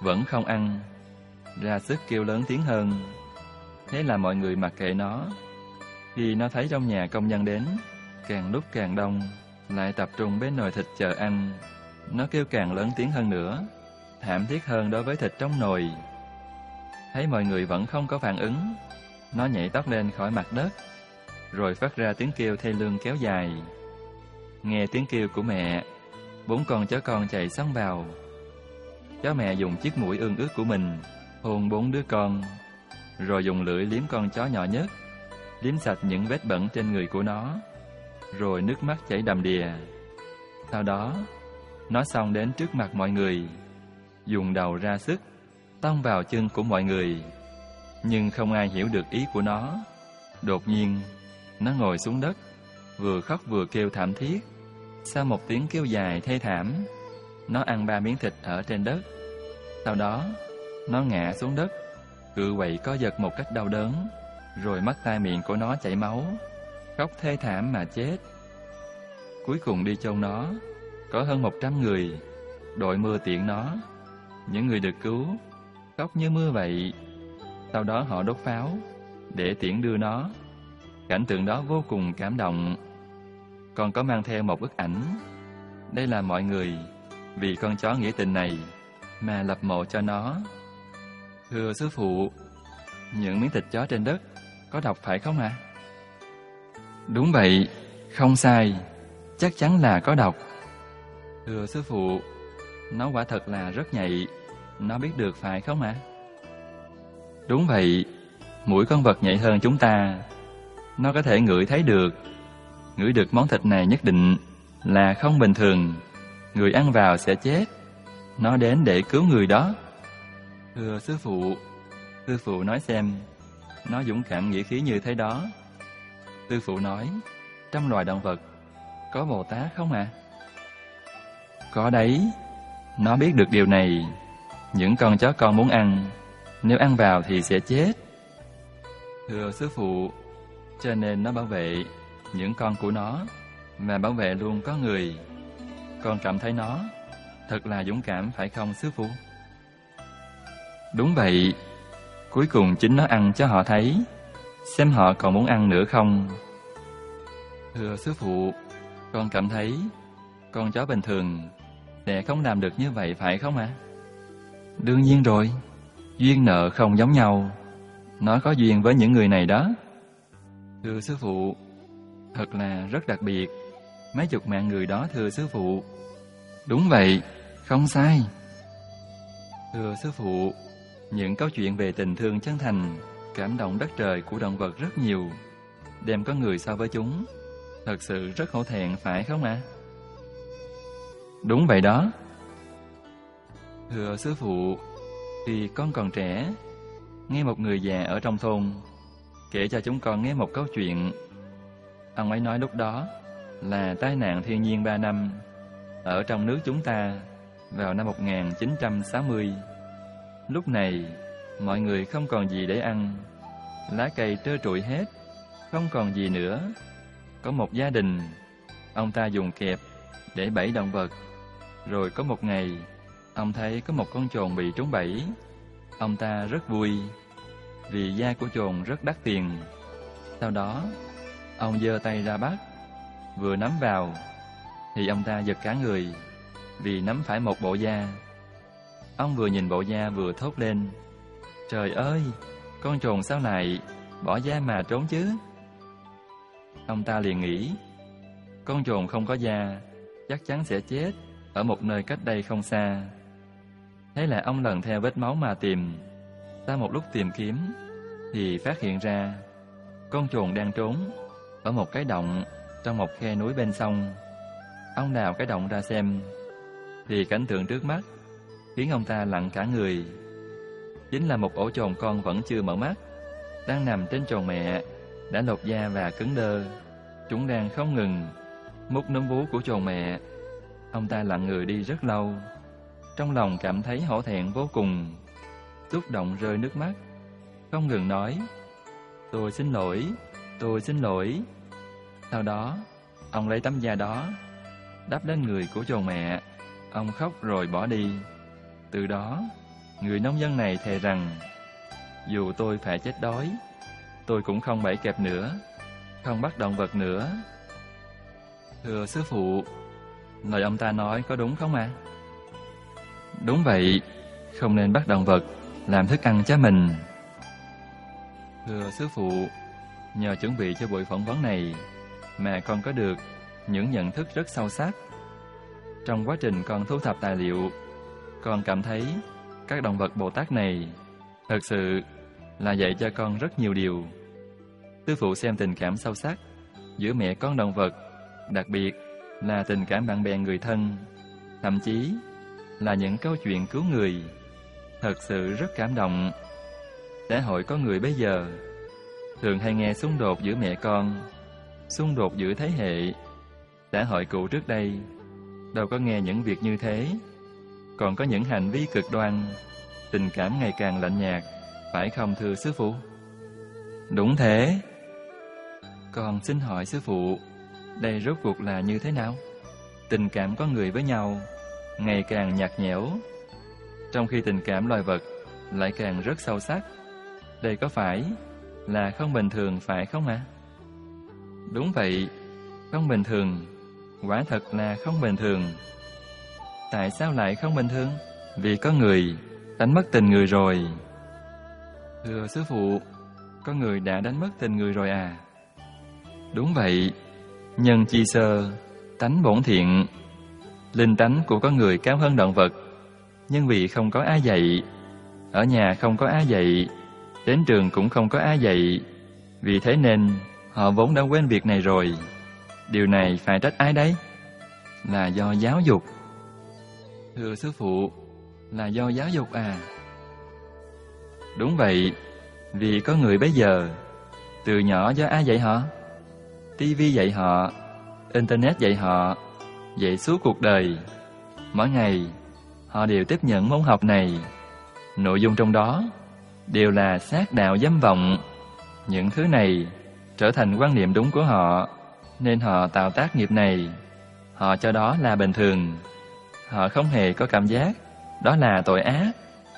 vẫn không ăn, ra sức kêu lớn tiếng hơn. Thế là mọi người mặc kệ nó. Khi nó thấy trong nhà công nhân đến, càng lúc càng đông, lại tập trung bên nồi thịt chờ ăn, nó kêu càng lớn tiếng hơn nữa, thảm thiết hơn đối với thịt trong nồi. Thấy mọi người vẫn không có phản ứng, nó nhảy tót lên khỏi mặt đất, rồi phát ra tiếng kêu thê lương kéo dài. Nghe tiếng kêu của mẹ, 4 con chó con chạy xông vào. Chó mẹ dùng chiếc mũi ương ướt của mình hôn 4 đứa con, rồi dùng lưỡi liếm con chó nhỏ nhất, liếm sạch những vết bẩn trên người của nó, rồi nước mắt chảy đầm đìa. Sau đó, nó xông đến trước mặt mọi người, dùng đầu ra sức tông vào chân của mọi người, nhưng không ai hiểu được ý của nó. Đột nhiên, nó ngồi xuống đất, vừa khóc vừa kêu thảm thiết. Sau một tiếng kêu dài thê thảm, nó ăn 3 miếng thịt ở trên đất. Sau đó, nó ngã xuống đất, cự quậy co giật một cách đau đớn, rồi mắt tai miệng của nó chảy máu, khóc thê thảm mà chết. Cuối cùng đi chôn nó, có hơn 100 người, đội mưa tiễn nó. Những người được cứu, khóc như mưa vậy. Sau đó họ đốt pháo, để tiễn đưa nó. Cảnh tượng đó vô cùng cảm động. Còn có mang theo một bức ảnh. Đây là mọi người, vì con chó nghĩa tình này, mà lập mộ cho nó. Thưa sư phụ, những miếng thịt chó trên đất có độc phải không ạ? Đúng vậy, không sai, chắc chắn là có độc. Thưa sư phụ, nó quả thật là rất nhạy, nó biết được phải không ạ? Đúng vậy, mỗi con vật nhạy hơn chúng ta, nó có thể ngửi thấy được. Ngửi được món thịt này nhất định là không bình thường, người ăn vào sẽ chết. Nó đến để cứu người đó. Thưa sư phụ nói xem, nó dũng cảm nghĩa khí như thế đó. Sư phụ nói, trong loài động vật có Bồ Tát không ạ? Có đấy, nó biết được điều này. Những con chó con muốn ăn, nếu ăn vào thì sẽ chết. Thưa sư phụ, cho nên nó bảo vệ những con của nó, và bảo vệ luôn có người. Con cảm thấy nó thật là dũng cảm phải không sư phụ? Đúng vậy, cuối cùng chính nó ăn cho họ thấy, xem họ còn muốn ăn nữa không. Thưa sư phụ, con cảm thấy con chó bình thường sẽ không làm được như vậy phải không ạ? Đương nhiên rồi, duyên nợ không giống nhau. Nó có duyên với những người này đó. Thưa sư phụ, thật là rất đặc biệt. Mấy chục mạng người đó thưa sư phụ. Đúng vậy, không sai. Thưa sư phụ, những câu chuyện về tình thương chân thành, cảm động đất trời của động vật rất nhiều. Đem có người so với chúng, thật sự rất hổ thẹn phải không ạ? Đúng vậy đó. Thưa sư phụ, khi con còn trẻ, nghe một người già ở trong thôn kể cho chúng con nghe một câu chuyện. Ông ấy nói lúc đó là tai nạn thiên nhiên 3 năm ở trong nước chúng ta vào năm 1960. Lúc này, mọi người không còn gì để ăn, lá cây trơ trụi hết, không còn gì nữa. Có một gia đình, ông ta dùng kẹp để bẫy động vật. Rồi có một ngày, ông thấy có một con chồn bị trúng bẫy. Ông ta rất vui, vì da của chồn rất đắt tiền. Sau đó, ông giơ tay ra bắt, vừa nắm vào, thì ông ta giật cả người, vì nắm phải một bộ da. Ông vừa nhìn bộ da vừa thốt lên, trời ơi, con chồn sao lại bỏ da mà trốn chứ? Ông ta liền nghĩ, con chồn không có da, chắc chắn sẽ chết ở một nơi cách đây không xa. Thế là ông lần theo vết máu mà tìm. Sau một lúc tìm kiếm, thì phát hiện ra con chồn đang trốn ở một cái động trong một khe núi bên sông. Ông đào cái động ra xem, thì cảnh tượng trước mắt khiến ông ta lặng cả người. Chính là một ổ chồn con vẫn chưa mở mắt, đang nằm trên chồn mẹ đã lột da và cứng đơ. Chúng đang không ngừng mút núm vú của chồn mẹ. Ông ta lặng người đi rất lâu, trong lòng cảm thấy hổ thẹn vô cùng, xúc động rơi nước mắt, không ngừng nói, tôi xin lỗi, tôi xin lỗi. Sau đó, ông lấy tấm da đó đắp lên người của chồn mẹ. Ông khóc rồi bỏ đi. Từ đó, Người nông dân này thề rằng, dù tôi phải chết đói, tôi cũng không bẫy kẹp nữa, không bắt động vật nữa. Thưa sư phụ, lời ông ta nói có đúng không ạ? Đúng vậy, không nên bắt động vật làm thức ăn cho mình. Thưa sư phụ, nhờ chuẩn bị cho buổi phỏng vấn này mà con có được những nhận thức rất sâu sắc. Trong quá trình con thu thập tài liệu, con cảm thấy các động vật Bồ Tát này thật sự là dạy cho con rất nhiều điều. Sư phụ xem tình cảm sâu sắc giữa mẹ con động vật, đặc biệt là tình cảm bạn bè người thân, thậm chí là những câu chuyện cứu người, thật sự rất cảm động. Xã hội có người bây giờ thường hay nghe xung đột giữa mẹ con, xung đột giữa thế hệ. Xã hội cũ trước đây đâu có nghe những việc như thế, còn có những hành vi cực đoan, tình cảm ngày càng lạnh nhạt, phải không thưa sư phụ? Đúng thế. Con xin hỏi sư phụ, đây rốt cuộc là như thế nào? Tình cảm con người với nhau ngày càng nhạt nhẽo, trong khi tình cảm loài vật lại càng rất sâu sắc. Đây có phải là không bình thường phải không ạ? Đúng vậy, không bình thường, quả thật là không bình thường. Tại sao lại không bình thường? Vì có người đánh mất tình người rồi. Thưa sư phụ, có người đã đánh mất tình người rồi à? Đúng vậy, nhân chi sơ, tánh bổn thiện. Linh tánh của con người cao hơn động vật, nhưng vì không có ai dạy, ở nhà không có ai dạy, đến trường cũng không có ai dạy, vì thế nên họ vốn đã quên việc này rồi. Điều này phải trách ai đấy? Là do giáo dục. Thưa sư phụ, là do giáo dục à? Đúng vậy, vì có người bây giờ từ nhỏ do ai dạy họ? TV dạy họ, Internet dạy họ, dạy suốt cuộc đời. Mỗi ngày họ đều tiếp nhận môn học này. Nội dung trong đó đều là sát đạo dâm vọng. Những thứ này trở thành quan niệm đúng của họ, nên họ tạo tác nghiệp này. Họ cho đó là bình thường. Họ không hề có cảm giác đó là tội ác.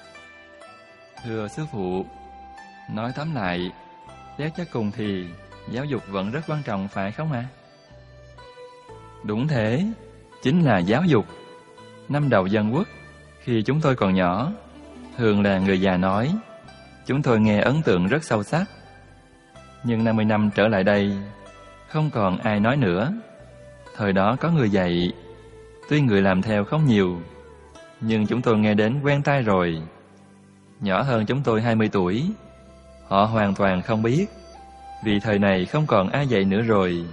Thưa sư phụ, nói tóm lại, xét cho cùng thì giáo dục vẫn rất quan trọng phải không ạ? Đúng thế, chính là giáo dục. Năm đầu dân quốc, khi chúng tôi còn nhỏ, thường là người già nói, chúng tôi nghe ấn tượng rất sâu sắc. Nhưng 50 năm trở lại đây, không còn ai nói nữa. Thời đó có người dạy, tuy người làm theo không nhiều, nhưng chúng tôi nghe đến quen tai rồi. Nhỏ hơn chúng tôi 20 tuổi, họ hoàn toàn không biết, vì thời này không còn ai dạy nữa rồi.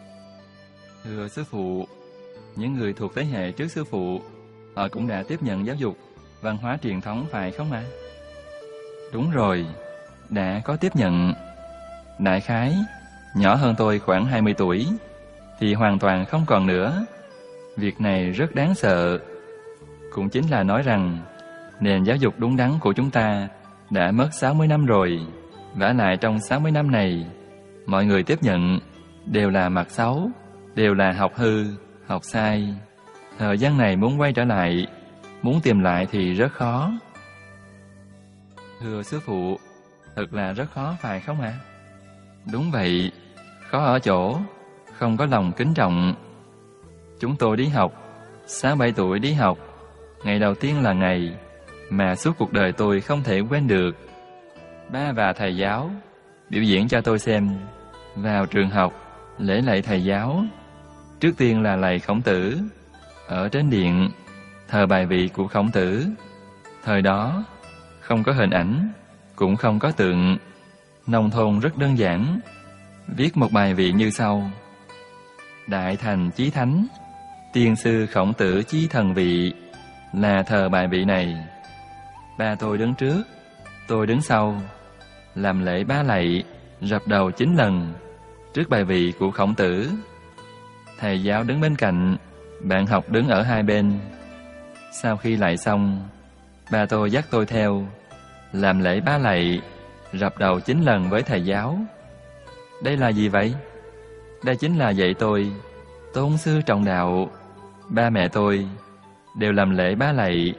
Thưa sư phụ, những người thuộc thế hệ trước sư phụ, họ cũng đã tiếp nhận giáo dục, văn hóa truyền thống phải không ạ? Đúng rồi, đã có tiếp nhận. Đại khái, nhỏ hơn tôi khoảng 20 tuổi, thì hoàn toàn không còn nữa. Việc này rất đáng sợ. Cũng chính là nói rằng, nền giáo dục đúng đắn của chúng ta đã mất 60 năm rồi. Vả lại trong 60 năm này, mọi người tiếp nhận đều là mặt xấu, đều là học hư, học sai. Thời gian này muốn quay trở lại, muốn tìm lại thì rất khó. Thưa sư phụ, thật là rất khó phải không ạ? Đúng vậy, khó ở chỗ không có lòng kính trọng. Chúng tôi đi học, 6-7 tuổi đi học. Ngày đầu tiên là ngày mà suốt cuộc đời tôi không thể quên được. Ba và thầy giáo biểu diễn cho tôi xem. Vào trường học, lễ lạy thầy giáo. Trước tiên là lạy Khổng Tử. Ở trên điện, thờ bài vị của Khổng Tử. Thời đó, không có hình ảnh, cũng không có tượng. Nông thôn rất đơn giản. Viết một bài vị như sau: Đại thành chí thánh, tiên sư Khổng Tử chí thần vị, là thờ bài vị này. Ba tôi đứng trước, tôi đứng sau, làm lễ bá lạy, rập đầu 9 lần trước bài vị của Khổng Tử. Thầy giáo đứng bên cạnh, bạn học đứng ở hai bên. Sau khi lạy xong, ba tôi dắt tôi theo, làm lễ bá lạy, rập đầu 9 lần với thầy giáo. Đây là gì vậy? Đây chính là dạy tôi tôn sư trọng đạo. Ba mẹ tôi đều làm lễ bá lạy,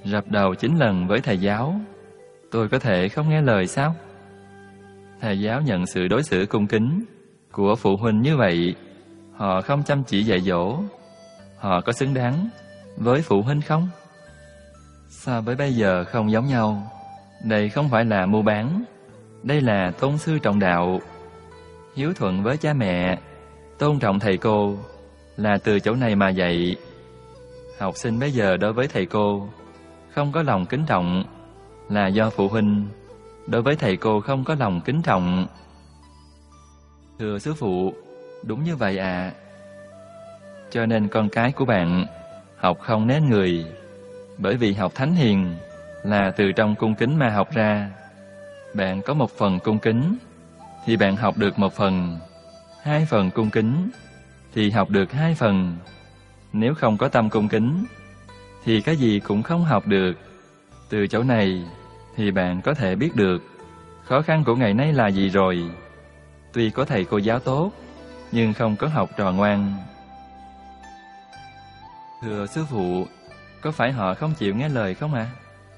Rập đầu 9 lần với thầy giáo, tôi có thể không nghe lời sao? Thầy giáo nhận sự đối xử cung kính của phụ huynh như vậy, họ không chăm chỉ dạy dỗ, họ có xứng đáng với phụ huynh không? So với bây giờ không giống nhau. Đây không phải là mua bán, đây là tôn sư trọng đạo. Hiếu thuận với cha mẹ, tôn trọng thầy cô là từ chỗ này mà dạy. Học sinh bây giờ đối với thầy cô không có lòng kính trọng là do phụ huynh đối với thầy cô không có lòng kính trọng. Thưa sư phụ, đúng như vậy ạ. Cho nên con cái của bạn học không nén người, bởi vì học thánh hiền là từ trong cung kính mà học ra. Bạn có một phần cung kính thì bạn học được một phần, 2 phần cung kính thì học được 2 phần. Nếu không có tâm cung kính thì cái gì cũng không học được. Từ chỗ này thì bạn có thể biết được khó khăn của ngày nay là gì rồi. Tuy có thầy cô giáo tốt, nhưng không có học trò ngoan. Thưa sư phụ, có phải họ không chịu nghe lời không ạ?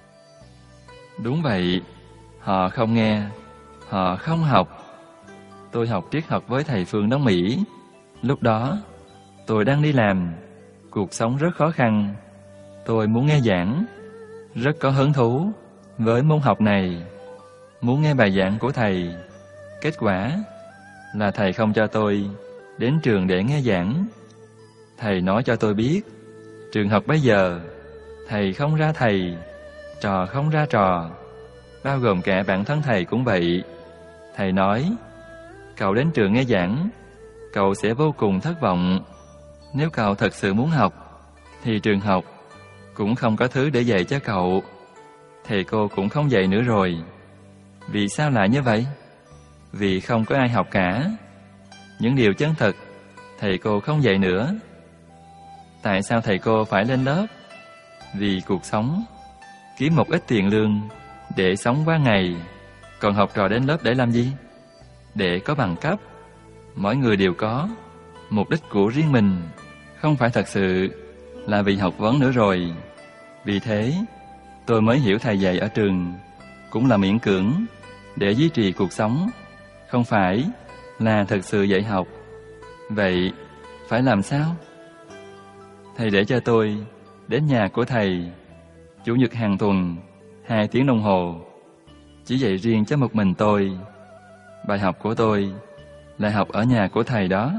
Đúng vậy, họ không nghe, họ không học. Tôi học triết học với thầy Phương Đông Mỹ. Lúc đó, tôi đang đi làm, cuộc sống rất khó khăn. Tôi muốn nghe giảng, rất có hứng thú với môn học này, muốn nghe bài giảng của thầy. Kết quả là thầy không cho tôi đến trường để nghe giảng. Thầy nói cho tôi biết, trường học bây giờ, thầy không ra thầy, trò không ra trò, bao gồm cả bản thân thầy cũng vậy. Thầy nói, cậu đến trường nghe giảng, cậu sẽ vô cùng thất vọng. Nếu cậu thật sự muốn học, thì trường học cũng không có thứ để dạy cho cậu. Thầy cô cũng không dạy nữa rồi. Vì sao lại như vậy? Vì không có ai học cả. Những điều chân thật, thầy cô không dạy nữa. Tại sao thầy cô phải lên lớp? Vì cuộc sống, kiếm một ít tiền lương để sống qua ngày. Còn học trò đến lớp để làm gì? Để có bằng cấp. Mỗi người đều có mục đích của riêng mình, không phải thật sự là vì học vấn nữa rồi. Vì thế, tôi mới hiểu thầy dạy ở trường cũng là miễn cưỡng để duy trì cuộc sống, không phải là thật sự dạy học. Vậy, phải làm sao? Thầy để cho tôi đến nhà của thầy Chủ nhật hàng tuần 2 tiếng đồng hồ, chỉ dạy riêng cho một mình tôi. Bài học của tôi là học ở nhà của thầy đó.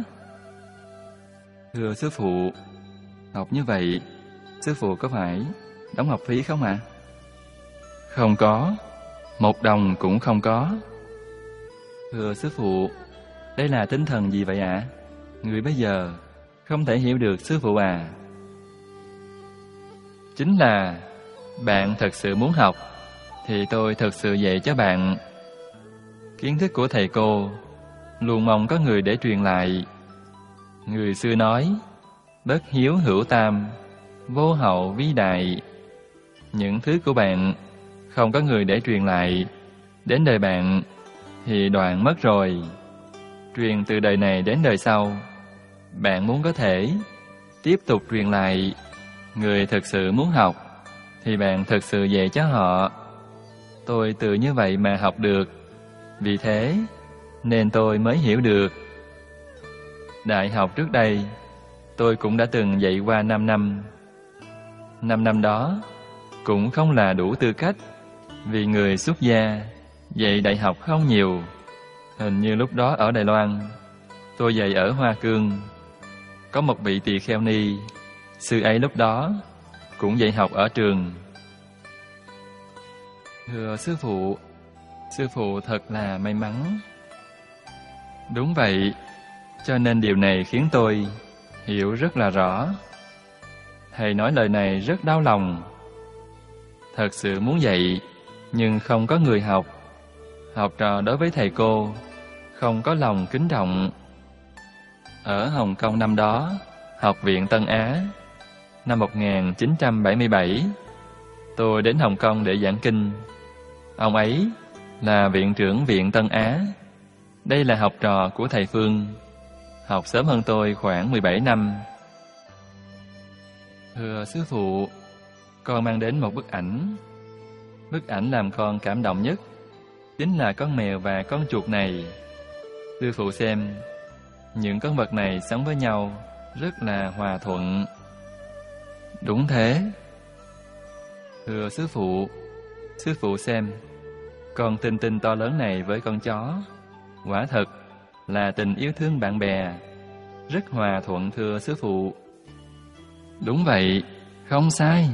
Thưa sư phụ, học như vậy, sư phụ có phải đóng học phí không ạ? Không có, 1 đồng cũng không có. Thưa sư phụ, đây là tinh thần gì vậy ạ? Người bây giờ không thể hiểu được sư phụ à. Chính là bạn thật sự muốn học thì tôi thật sự dạy cho bạn. Kiến thức của thầy cô luôn mong có người để truyền lại. Người xưa nói, bất hiếu hữu tam, vô hậu vi đại. Những thứ của bạn không có người để truyền lại, đến đời bạn thì đoạn mất rồi. Truyền từ đời này đến đời sau, bạn muốn có thể tiếp tục truyền lại. Người thực sự muốn học thì bạn thực sự dạy cho họ. Tôi từ như vậy mà học được. Vì thế nên tôi mới hiểu được. Đại học trước đây, tôi cũng đã từng dạy qua 5 năm. 5 năm đó cũng không là đủ tư cách, vì người xuất gia dạy đại học không nhiều. Hình như lúc đó ở Đài Loan, tôi dạy ở Hoa Cương. Có một vị tỳ kheo ni, sư ấy lúc đó cũng dạy học ở trường. Thưa sư phụ thật là may mắn. Đúng vậy, cho nên điều này khiến tôi hiểu rất là rõ. Thầy nói lời này rất đau lòng. Thật sự muốn dạy, nhưng không có người học. Học trò đối với thầy cô không có lòng kính trọng. Ở Hồng Kông năm đó, Học viện Tân Á, năm 1977, tôi đến Hồng Kông để giảng kinh. Ông ấy là viện trưởng viện Tân Á. Đây là học trò của thầy Phương, học sớm hơn tôi khoảng 17 năm. Thưa sư phụ, con mang đến một bức ảnh. Bức ảnh làm con cảm động nhất chính là con mèo và con chuột này. Sư phụ xem, những con vật này sống với nhau rất là hòa thuận. Đúng thế. Thưa sư phụ xem, con tinh tinh to lớn này với con chó, quả thật là tình yêu thương bạn bè, rất hòa thuận thưa sư phụ. Đúng vậy, không sai.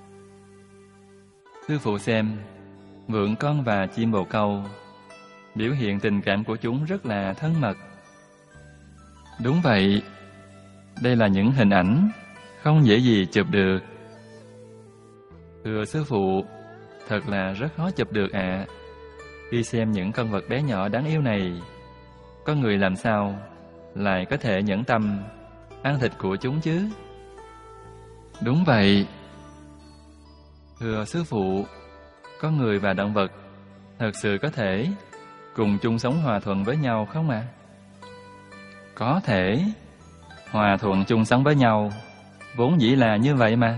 Sư phụ xem, vượn con và chim bồ câu, biểu hiện tình cảm của chúng rất là thân mật. Đúng vậy, đây là những hình ảnh không dễ gì chụp được. Thưa sư phụ, thật là rất khó chụp được ạ. Khi xem những con vật bé nhỏ đáng yêu này, con người làm sao lại có thể nhẫn tâm ăn thịt của chúng chứ? Đúng vậy. Thưa sư phụ, con người và động vật thật sự có thể cùng chung sống hòa thuận với nhau không ạ? Có thể. Hòa thuận chung sống với nhau vốn dĩ là như vậy mà.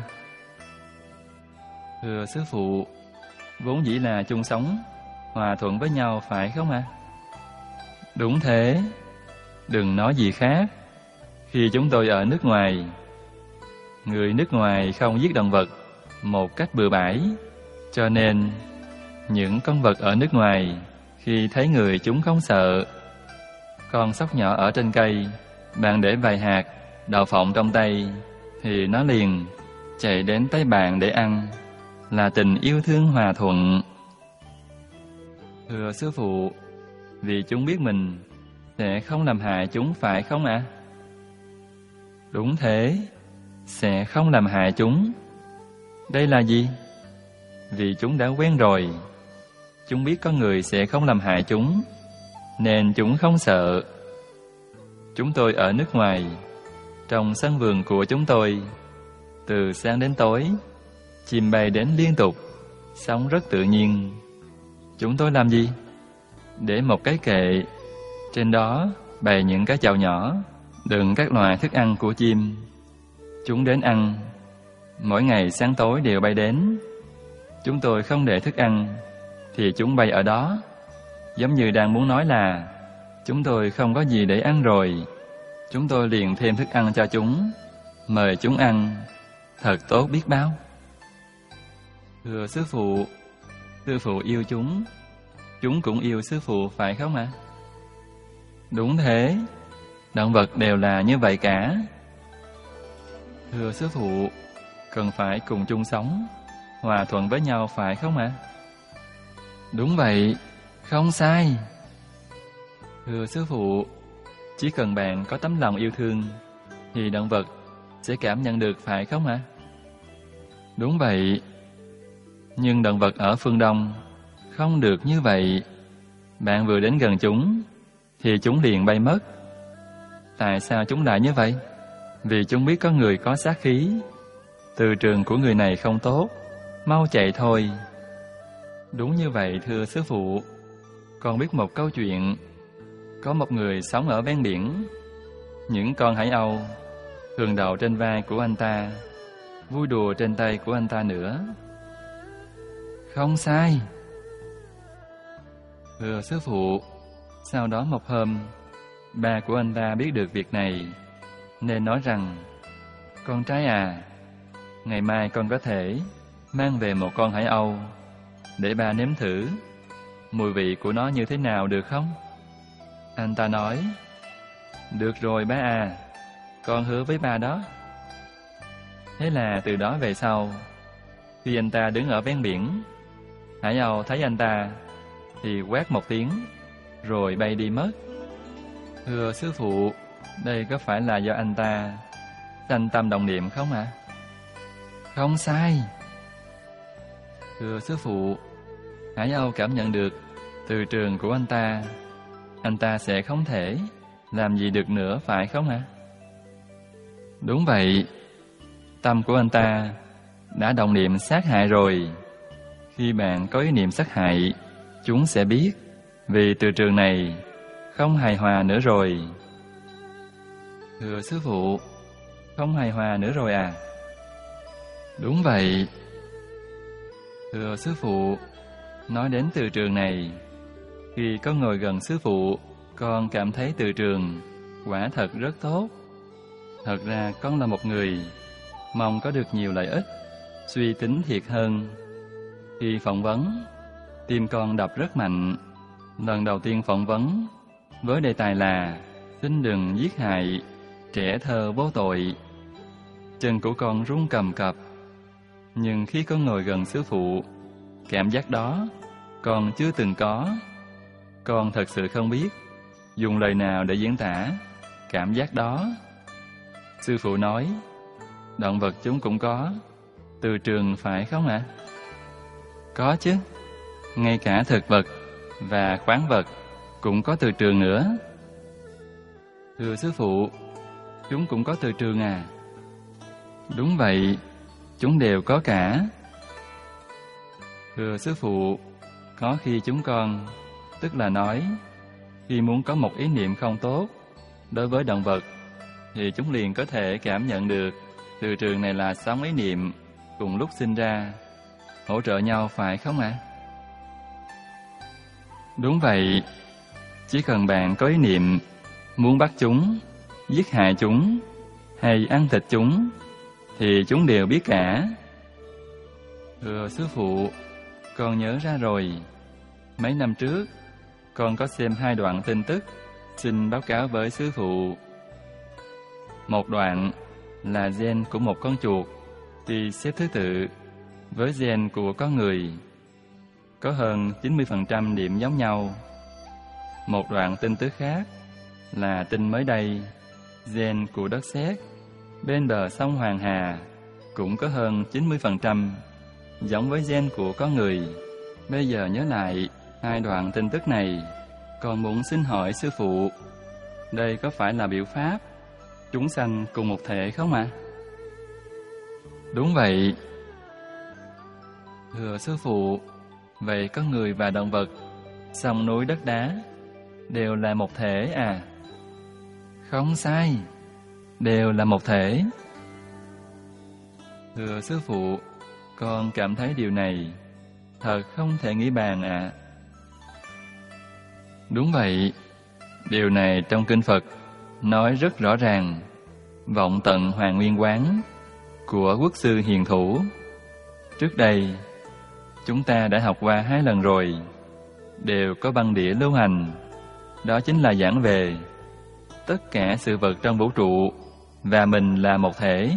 Thưa sư phụ, vốn dĩ là chung sống hòa thuận với nhau phải không ạ? Đúng thế. Đừng nói gì khác. Khi chúng tôi ở nước ngoài, người nước ngoài không giết động vật một cách bừa bãi, cho nên những con vật ở nước ngoài khi thấy người chúng không sợ. Con sóc nhỏ ở trên cây, bạn để vài hạt đậu phộng trong tay thì nó liền chạy đến tay bạn để ăn, là tình yêu thương hòa thuận. Thưa sư phụ, vì chúng biết mình sẽ không làm hại chúng phải không ạ? Đúng thế, sẽ không làm hại chúng. Đây là gì? Vì chúng đã quen rồi. Chúng biết con người sẽ không làm hại chúng, nên chúng không sợ. Chúng tôi ở nước ngoài, trong sân vườn của chúng tôi, từ sáng đến tối, chim bay đến liên tục, sống rất tự nhiên. Chúng tôi làm gì? Để một cái kệ, trên đó bày những cái chậu nhỏ, đựng các loại thức ăn của chim. Chúng đến ăn, mỗi ngày sáng tối đều bay đến. Chúng tôi không để thức ăn, thì chúng bay ở đó, giống như đang muốn nói là chúng tôi không có gì để ăn rồi. Chúng tôi liền thêm thức ăn cho chúng, mời chúng ăn, thật tốt biết bao. Thưa sư phụ yêu chúng cũng yêu sư phụ phải không ạ? Đúng thế, động vật đều là như vậy cả. Thưa sư phụ, cần phải cùng chung sống, hòa thuận với nhau phải không ạ? Đúng vậy, không sai. Thưa sư phụ, chỉ cần bạn có tấm lòng yêu thương thì động vật sẽ cảm nhận được phải không ạ? Đúng vậy. Nhưng động vật ở phương Đông không được như vậy. Bạn vừa đến gần chúng thì chúng liền bay mất. Tại sao chúng lại như vậy? Vì chúng biết có người có sát khí. Từ trường của người này không tốt, mau chạy thôi. Đúng như vậy thưa sư phụ. Con biết một câu chuyện. Có một người sống ở ven biển. Những con hải âu thường đậu trên vai của anh ta, vui đùa trên tay của anh ta nữa. Không sai. Thưa sư phụ, sau đó một hôm, ba của anh ta biết được việc này, nên nói rằng: con trai à, ngày mai con có thể mang về một con hải âu để ba nếm thử mùi vị của nó như thế nào được không? Anh ta nói: được rồi ba à, con hứa với ba đó. Thế là từ đó về sau, khi anh ta đứng ở ven biển, hải âu thấy anh ta thì quát một tiếng rồi bay đi mất. Thưa sư phụ, đây có phải là do anh ta sanh tâm động niệm không ạ? Không sai. Thưa sư phụ, hải âu cảm nhận được từ trường của anh ta sẽ không thể làm gì được nữa phải không ạ? Đúng vậy. Tâm của anh ta đã động niệm sát hại rồi. Khi bạn có ý niệm sát hại, chúng sẽ biết, vì từ trường này không hài hòa nữa rồi. Thưa sư phụ, không hài hòa nữa rồi à? Đúng vậy, Thưa sư phụ, nói đến từ trường này, khi có ngồi gần sư phụ, con cảm thấy từ trường quả thật rất tốt. Thật ra con là một người mong có được nhiều lợi ích, suy tính thiệt hơn. Khi phỏng vấn, tim con đập rất mạnh. Lần đầu tiên phỏng vấn với đề tài là xin đừng giết hại trẻ thơ vô tội, chân của con run cầm cập. Nhưng khi con ngồi gần sư phụ, cảm giác đó con chưa từng có. Con thật sự không biết dùng lời nào để diễn tả cảm giác đó. Sư phụ nói, động vật chúng cũng có từ trường phải không ạ? Có chứ, ngay cả thực vật và khoáng vật cũng có từ trường nữa. Thưa sư phụ, chúng cũng có từ trường à? Đúng vậy, chúng đều có cả. Thưa sư phụ, có khi chúng con, tức là nói, khi muốn có một ý niệm không tốt đối với động vật, thì chúng liền có thể cảm nhận được từ trường này là sóng ý niệm cùng lúc sinh ra, hỗ trợ nhau phải không ạ? Đúng vậy, chỉ cần bạn có ý niệm muốn bắt chúng, giết hại chúng hay ăn thịt chúng, thì chúng đều biết cả. Thưa sư phụ, con nhớ ra rồi. Mấy năm trước, con có xem 2 đoạn tin tức, xin báo cáo với sư phụ. Một đoạn là gen của một con chuột thì xếp thứ tự với gen của con người, có hơn 90% điểm giống nhau. Một đoạn tin tức khác là tin mới đây, gen của đất sét bên bờ sông Hoàng Hà cũng có hơn 90% giống với gen của con người. Bây giờ nhớ lại 2 đoạn tin tức này, con muốn xin hỏi sư phụ, đây có phải là biểu pháp chúng sanh cùng một thể không ạ? Đúng vậy. Thưa sư phụ, vậy có người và động vật, sông núi đất đá đều là một thể à? Không sai, đều là một thể. Thưa sư phụ, con cảm thấy điều này thật không thể nghĩ bàn ạ. Đúng vậy, điều này trong kinh Phật nói rất rõ ràng. Vọng tận Hoàng Nguyên Quán của Quốc sư Hiền Thủ, trước đây chúng ta đã học qua 2 lần rồi, đều có băng đĩa lưu hành. Đó chính là giảng về tất cả sự vật trong vũ trụ và mình là một thể,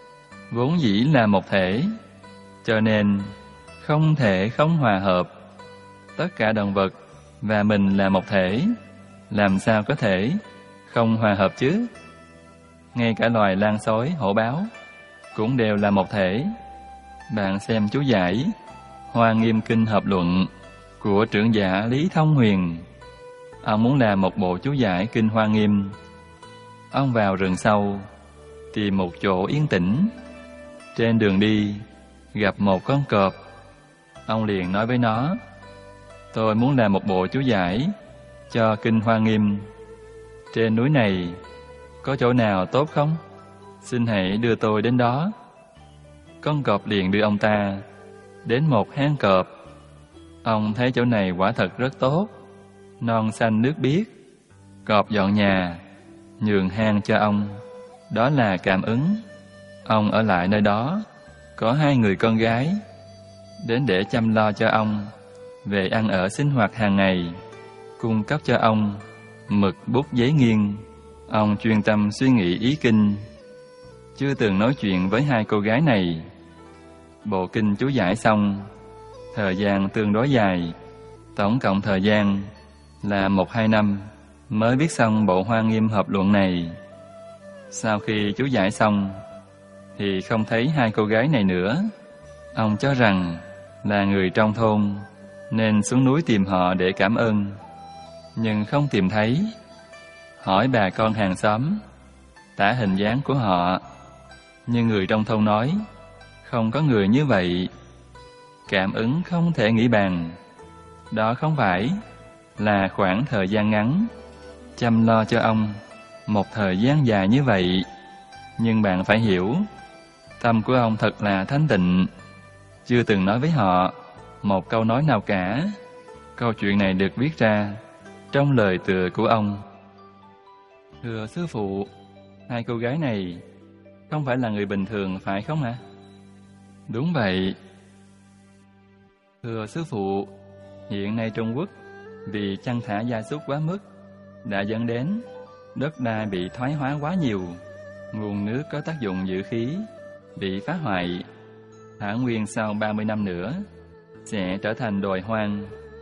vốn dĩ là một thể, cho nên không thể không hòa hợp. Tất cả động vật và mình là một thể, làm sao có thể không hòa hợp chứ? Ngay cả loài lang sói, hổ báo cũng đều là một thể. Bạn xem chú giải Hoa Nghiêm Kinh Hợp Luận của trưởng giả Lý Thông Huyền. Ông muốn làm một bộ chú giải Kinh Hoa Nghiêm. Ông vào rừng sâu, tìm một chỗ yên tĩnh. Trên đường đi, gặp một con cọp. Ông liền nói với nó, tôi muốn làm một bộ chú giải cho Kinh Hoa Nghiêm. Trên núi này có chỗ nào tốt không? Xin hãy đưa tôi đến đó. Con cọp liền đưa ông ta đến một hang cọp. Ông thấy chỗ này quả thật rất tốt, non xanh nước biếc. Cọp dọn nhà, nhường hang cho ông. Đó là cảm ứng. Ông ở lại nơi đó, có 2 người con gái đến để chăm lo cho ông về ăn ở sinh hoạt hàng ngày, cung cấp cho ông mực bút giấy nghiêng. Ông chuyên tâm suy nghĩ ý kinh, chưa từng nói chuyện với 2 cô gái này. Bộ kinh chú giải xong, thời gian tương đối dài, tổng cộng thời gian là 1-2 năm mới viết xong bộ Hoa Nghiêm Hợp Luận này. Sau khi chú giải xong thì không thấy 2 cô gái này nữa. Ông cho rằng là người trong thôn nên xuống núi tìm họ để cảm ơn, nhưng không tìm thấy. Hỏi bà con hàng xóm tả hình dáng của họ, nhưng người trong thôn nói không có người như vậy. Cảm ứng không thể nghĩ bàn. Đó không phải là khoảng thời gian ngắn chăm lo cho ông một thời gian dài như vậy. Nhưng bạn phải hiểu, tâm của ông thật là thanh tịnh. chưa từng nói với họ một câu nói nào cả. Câu chuyện này được viết ra trong lời tựa của ông. Thưa sư phụ, hai cô gái này không phải là người bình thường phải không ạ? Đúng vậy. Thưa sư phụ, hiện nay Trung Quốc vì chăn thả gia súc quá mức đã dẫn đến đất đai bị thoái hóa quá nhiều, nguồn nước có tác dụng giữ khí bị phá hoại. Thả nguyên sau 30 năm nữa sẽ trở thành đồi hoang.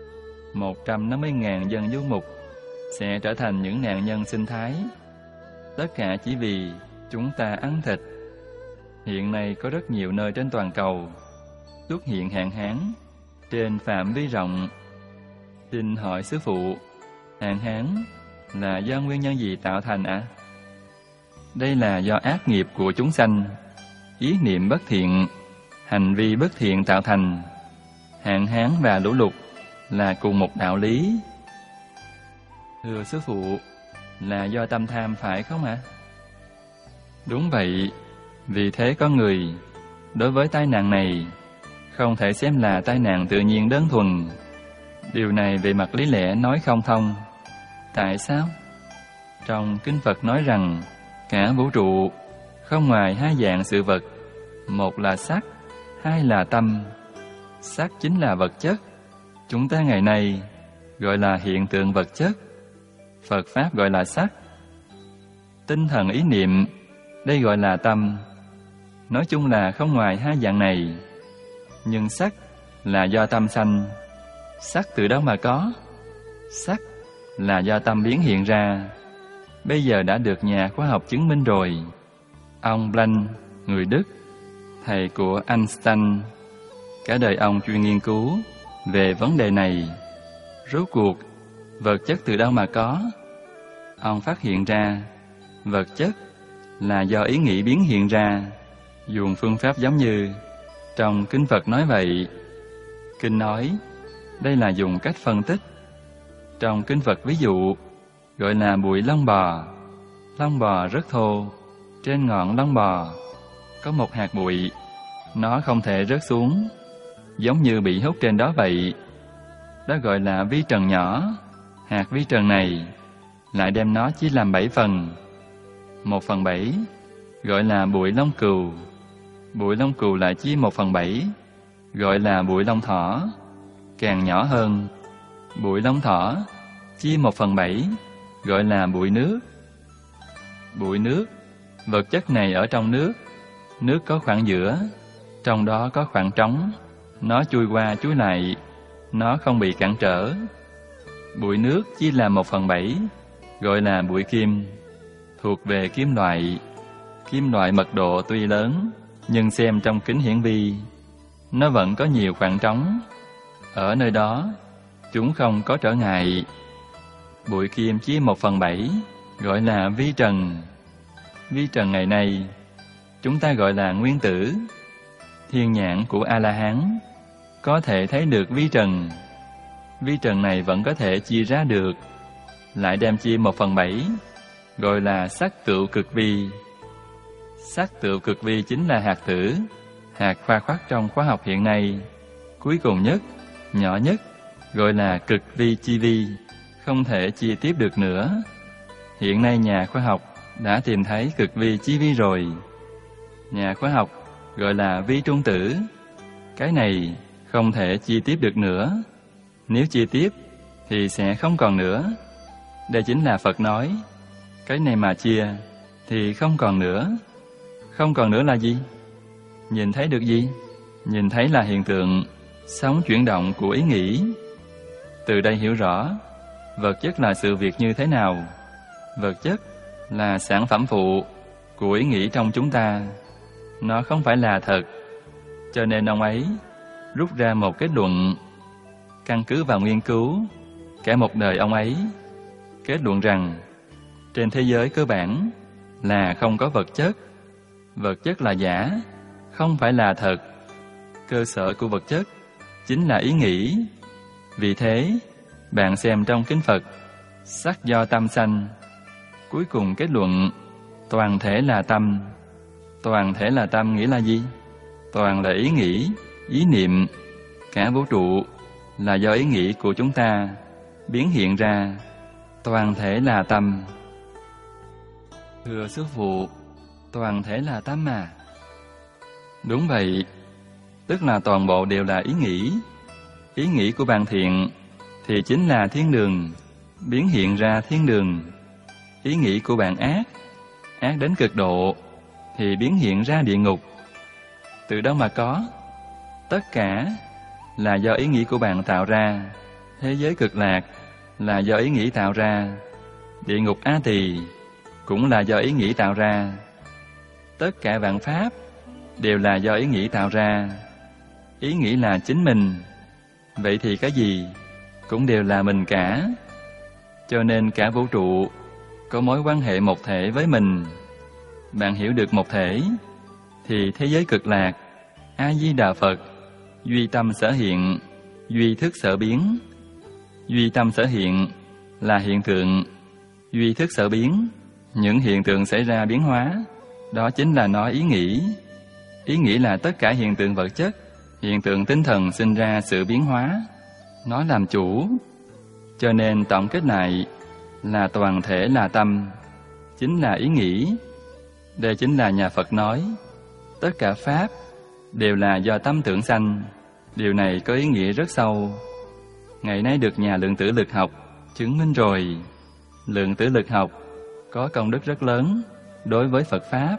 150.000 dân du mục sẽ trở thành những nạn nhân sinh thái. Tất cả chỉ vì chúng ta ăn thịt. Hiện nay có rất nhiều nơi trên toàn cầu xuất hiện hạn hán trên phạm vi rộng. Xin hỏi sư phụ, hạn hán là do nguyên nhân gì tạo thành ạ? Đây là do ác nghiệp của chúng sanh, ý niệm bất thiện, hành vi bất thiện tạo thành. Hạn hán và lũ lụt là cùng một đạo lý. Thưa sư phụ, là do tâm tham phải không ạ? Đúng vậy. Vì thế có người đối với tai nạn này không thể xem là tai nạn tự nhiên đơn thuần. Điều này về mặt lý lẽ nói không thông. Tại sao? Trong Kinh Phật nói rằng cả vũ trụ không ngoài hai dạng sự vật, một là sắc, hai là tâm. Sắc chính là vật chất, chúng ta ngày nay gọi là hiện tượng vật chất. Phật Pháp gọi là sắc. Tinh thần ý niệm, đây gọi là tâm. Nói chung là không ngoài hai dạng này. Nhưng sắc là do tâm sanh. Sắc từ đâu mà có? Sắc là do tâm biến hiện ra. Bây giờ đã được nhà khoa học chứng minh rồi. Ông Planck, người Đức, thầy của Einstein, cả đời ông chuyên nghiên cứu về vấn đề này. Rốt cuộc, vật chất từ đâu mà có? Ông phát hiện ra, vật chất là do ý nghĩ biến hiện ra, dùng phương pháp giống như trong Kinh Phật nói vậy. Kinh nói, đây là dùng cách phân tích. Trong Kinh Phật ví dụ, gọi là bụi lông bò. Lông bò rất thô, trên ngọn lông bò có một hạt bụi, nó không thể rớt xuống, giống như bị hút trên đó vậy. Đó gọi là vi trần nhỏ. Hạt vi trần này lại đem nó chia làm 7 phần. 1/7 gọi là bụi lông cừu. Bụi lông cừu lại chia 1/7 gọi là bụi lông thỏ. Càng nhỏ hơn, bụi lông thỏ chia 1/7 gọi là bụi nước. Bụi nước, vật chất này ở trong nước. Nước có khoảng giữa, trong đó có khoảng trống. Nó chui qua chui lại, nó không bị cản trở. Bụi nước chia làm 1/7 gọi là bụi kim, thuộc về kim loại. Kim loại mật độ tuy lớn, nhưng xem trong kính hiển vi, nó vẫn có nhiều khoảng trống. Ở nơi đó, chúng không có trở ngại. Bụi kim chia 1/7 gọi là vi trần. Vi trần ngày nay, chúng ta gọi là nguyên tử. Thiên nhãn của A-la-hán có thể thấy được vi trần. Vi trần này vẫn có thể chia ra được, lại đem chia 1/7 gọi là sắc tựu cực vi. Sắc tựu cực vi chính là hạt tử, hạt khoa khoắt trong khoa học hiện nay. Cuối cùng nhất, nhỏ nhất, gọi là cực vi chi vi, không thể chia tiếp được nữa. Hiện nay nhà khoa học đã tìm thấy cực vi chi vi rồi. Nhà khoa học gọi là vi trung tử. Cái này không thể chia tiếp được nữa. Nếu chia tiếp thì sẽ không còn nữa. Đây chính là Phật nói, cái này mà chia thì không còn nữa. Không còn nữa là gì? Nhìn thấy được gì? Nhìn thấy là hiện tượng sống chuyển động của ý nghĩ. Từ đây hiểu rõ vật chất là sự việc như thế nào. Vật chất là sản phẩm phụ của ý nghĩ trong chúng ta. Nó không phải là thật. Cho nên ông ấy rút ra một kết luận. Căn cứ vào nghiên cứu cả một đời ông ấy, kết luận rằng trên thế giới cơ bản là không có vật chất. Vật chất là giả, không phải là thật. Cơ sở của vật chất chính là ý nghĩ. Vì thế, bạn xem trong Kinh Phật, sắc do tâm sanh. Cuối cùng kết luận, toàn thể là tâm. Toàn thể là tâm nghĩa là gì? Toàn là ý nghĩ, ý niệm, cả vũ trụ là do ý nghĩ của chúng ta biến hiện ra, toàn thể là tâm. Thưa Sư Phụ, toàn thể là tâm à? Đúng vậy, tức là toàn bộ đều là ý nghĩ. Ý nghĩ của bạn thiện thì chính là thiên đường, biến hiện ra thiên đường. Ý nghĩ của bạn ác, ác đến cực độ, thì biến hiện ra địa ngục. Từ đâu mà có? Tất cả là do ý nghĩ của bạn tạo ra. Thế giới cực lạc là do ý nghĩ tạo ra. Địa ngục A Tỳ cũng là do ý nghĩ tạo ra. Tất cả vạn pháp đều là do ý nghĩ tạo ra. Ý nghĩ là chính mình. Vậy thì cái gì cũng đều là mình cả. Cho nên cả vũ trụ có mối quan hệ một thể với mình. Bạn hiểu được một thể thì thế giới cực lạc, A-di-đà Phật, duy tâm sở hiện, duy thức sở biến. Duy tâm sở hiện là hiện tượng, duy thức sở biến, những hiện tượng xảy ra biến hóa, đó chính là nói ý nghĩ. Ý nghĩ là tất cả hiện tượng vật chất, hiện tượng tinh thần sinh ra sự biến hóa, nó làm chủ. Cho nên tổng kết lại là toàn thể là tâm, chính là ý nghĩ. Đây chính là nhà Phật nói, tất cả pháp đều là do tâm tưởng sanh. Điều này có ý nghĩa rất sâu. Ngày nay được nhà lượng tử lực học chứng minh rồi. Lượng tử lực học có công đức rất lớn đối với Phật Pháp.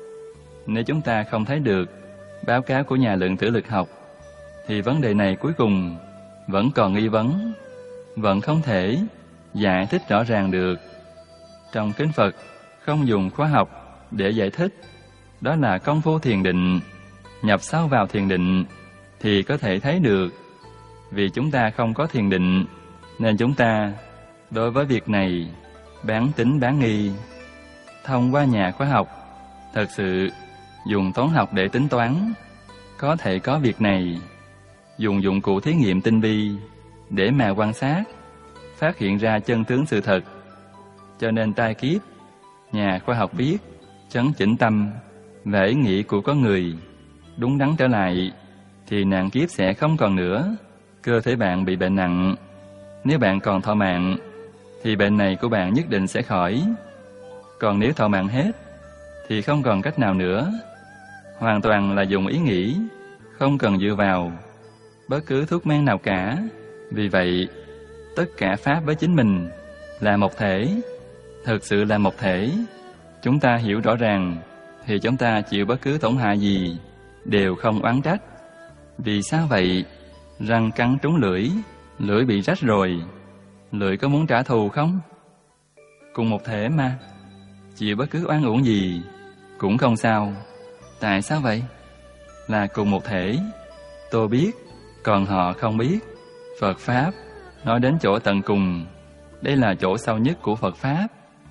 Nếu chúng ta không thấy được báo cáo của nhà lượng tử lực học, thì vấn đề này cuối cùng vẫn còn nghi vấn, vẫn không thể giải thích rõ ràng được. Trong kinh Phật không dùng khoa học để giải thích, đó là công phu thiền định. Nhập sâu vào thiền định thì có thể thấy được. Vì chúng ta không có thiền định, nên chúng ta đối với việc này bán tín bán nghi. Thông qua nhà khoa học, thật sự dùng toán học để tính toán, có thể có việc này. Dùng dụng cụ thí nghiệm tinh vi để mà quan sát, phát hiện ra chân tướng sự thật. Cho nên tai kiếp, nhà khoa học biết chấn chỉnh tâm và ý nghĩ của con người đúng đắn trở lại, thì nạn kiếp sẽ không còn nữa. Cơ thể bạn bị bệnh nặng, nếu bạn còn thọ mạng thì bệnh này của bạn nhất định sẽ khỏi. Còn nếu thọ mạng hết thì không còn cách nào nữa. Hoàn toàn là dùng ý nghĩ, không cần dựa vào bất cứ thuốc men nào cả. Vì vậy, tất cả pháp với chính mình là một thể, thực sự là một thể. Chúng ta hiểu rõ ràng thì chúng ta chịu bất cứ tổn hại gì đều không oán trách. Vì sao vậy? Răng cắn trúng lưỡi, lưỡi bị rách rồi, lưỡi có muốn trả thù không? Cùng một thể mà, chịu bất cứ oan uổng gì cũng không sao. Tại sao vậy? Là cùng một thể. Tôi biết, còn họ không biết. Phật Pháp nói đến chỗ tận cùng, đây là chỗ sâu nhất của Phật Pháp.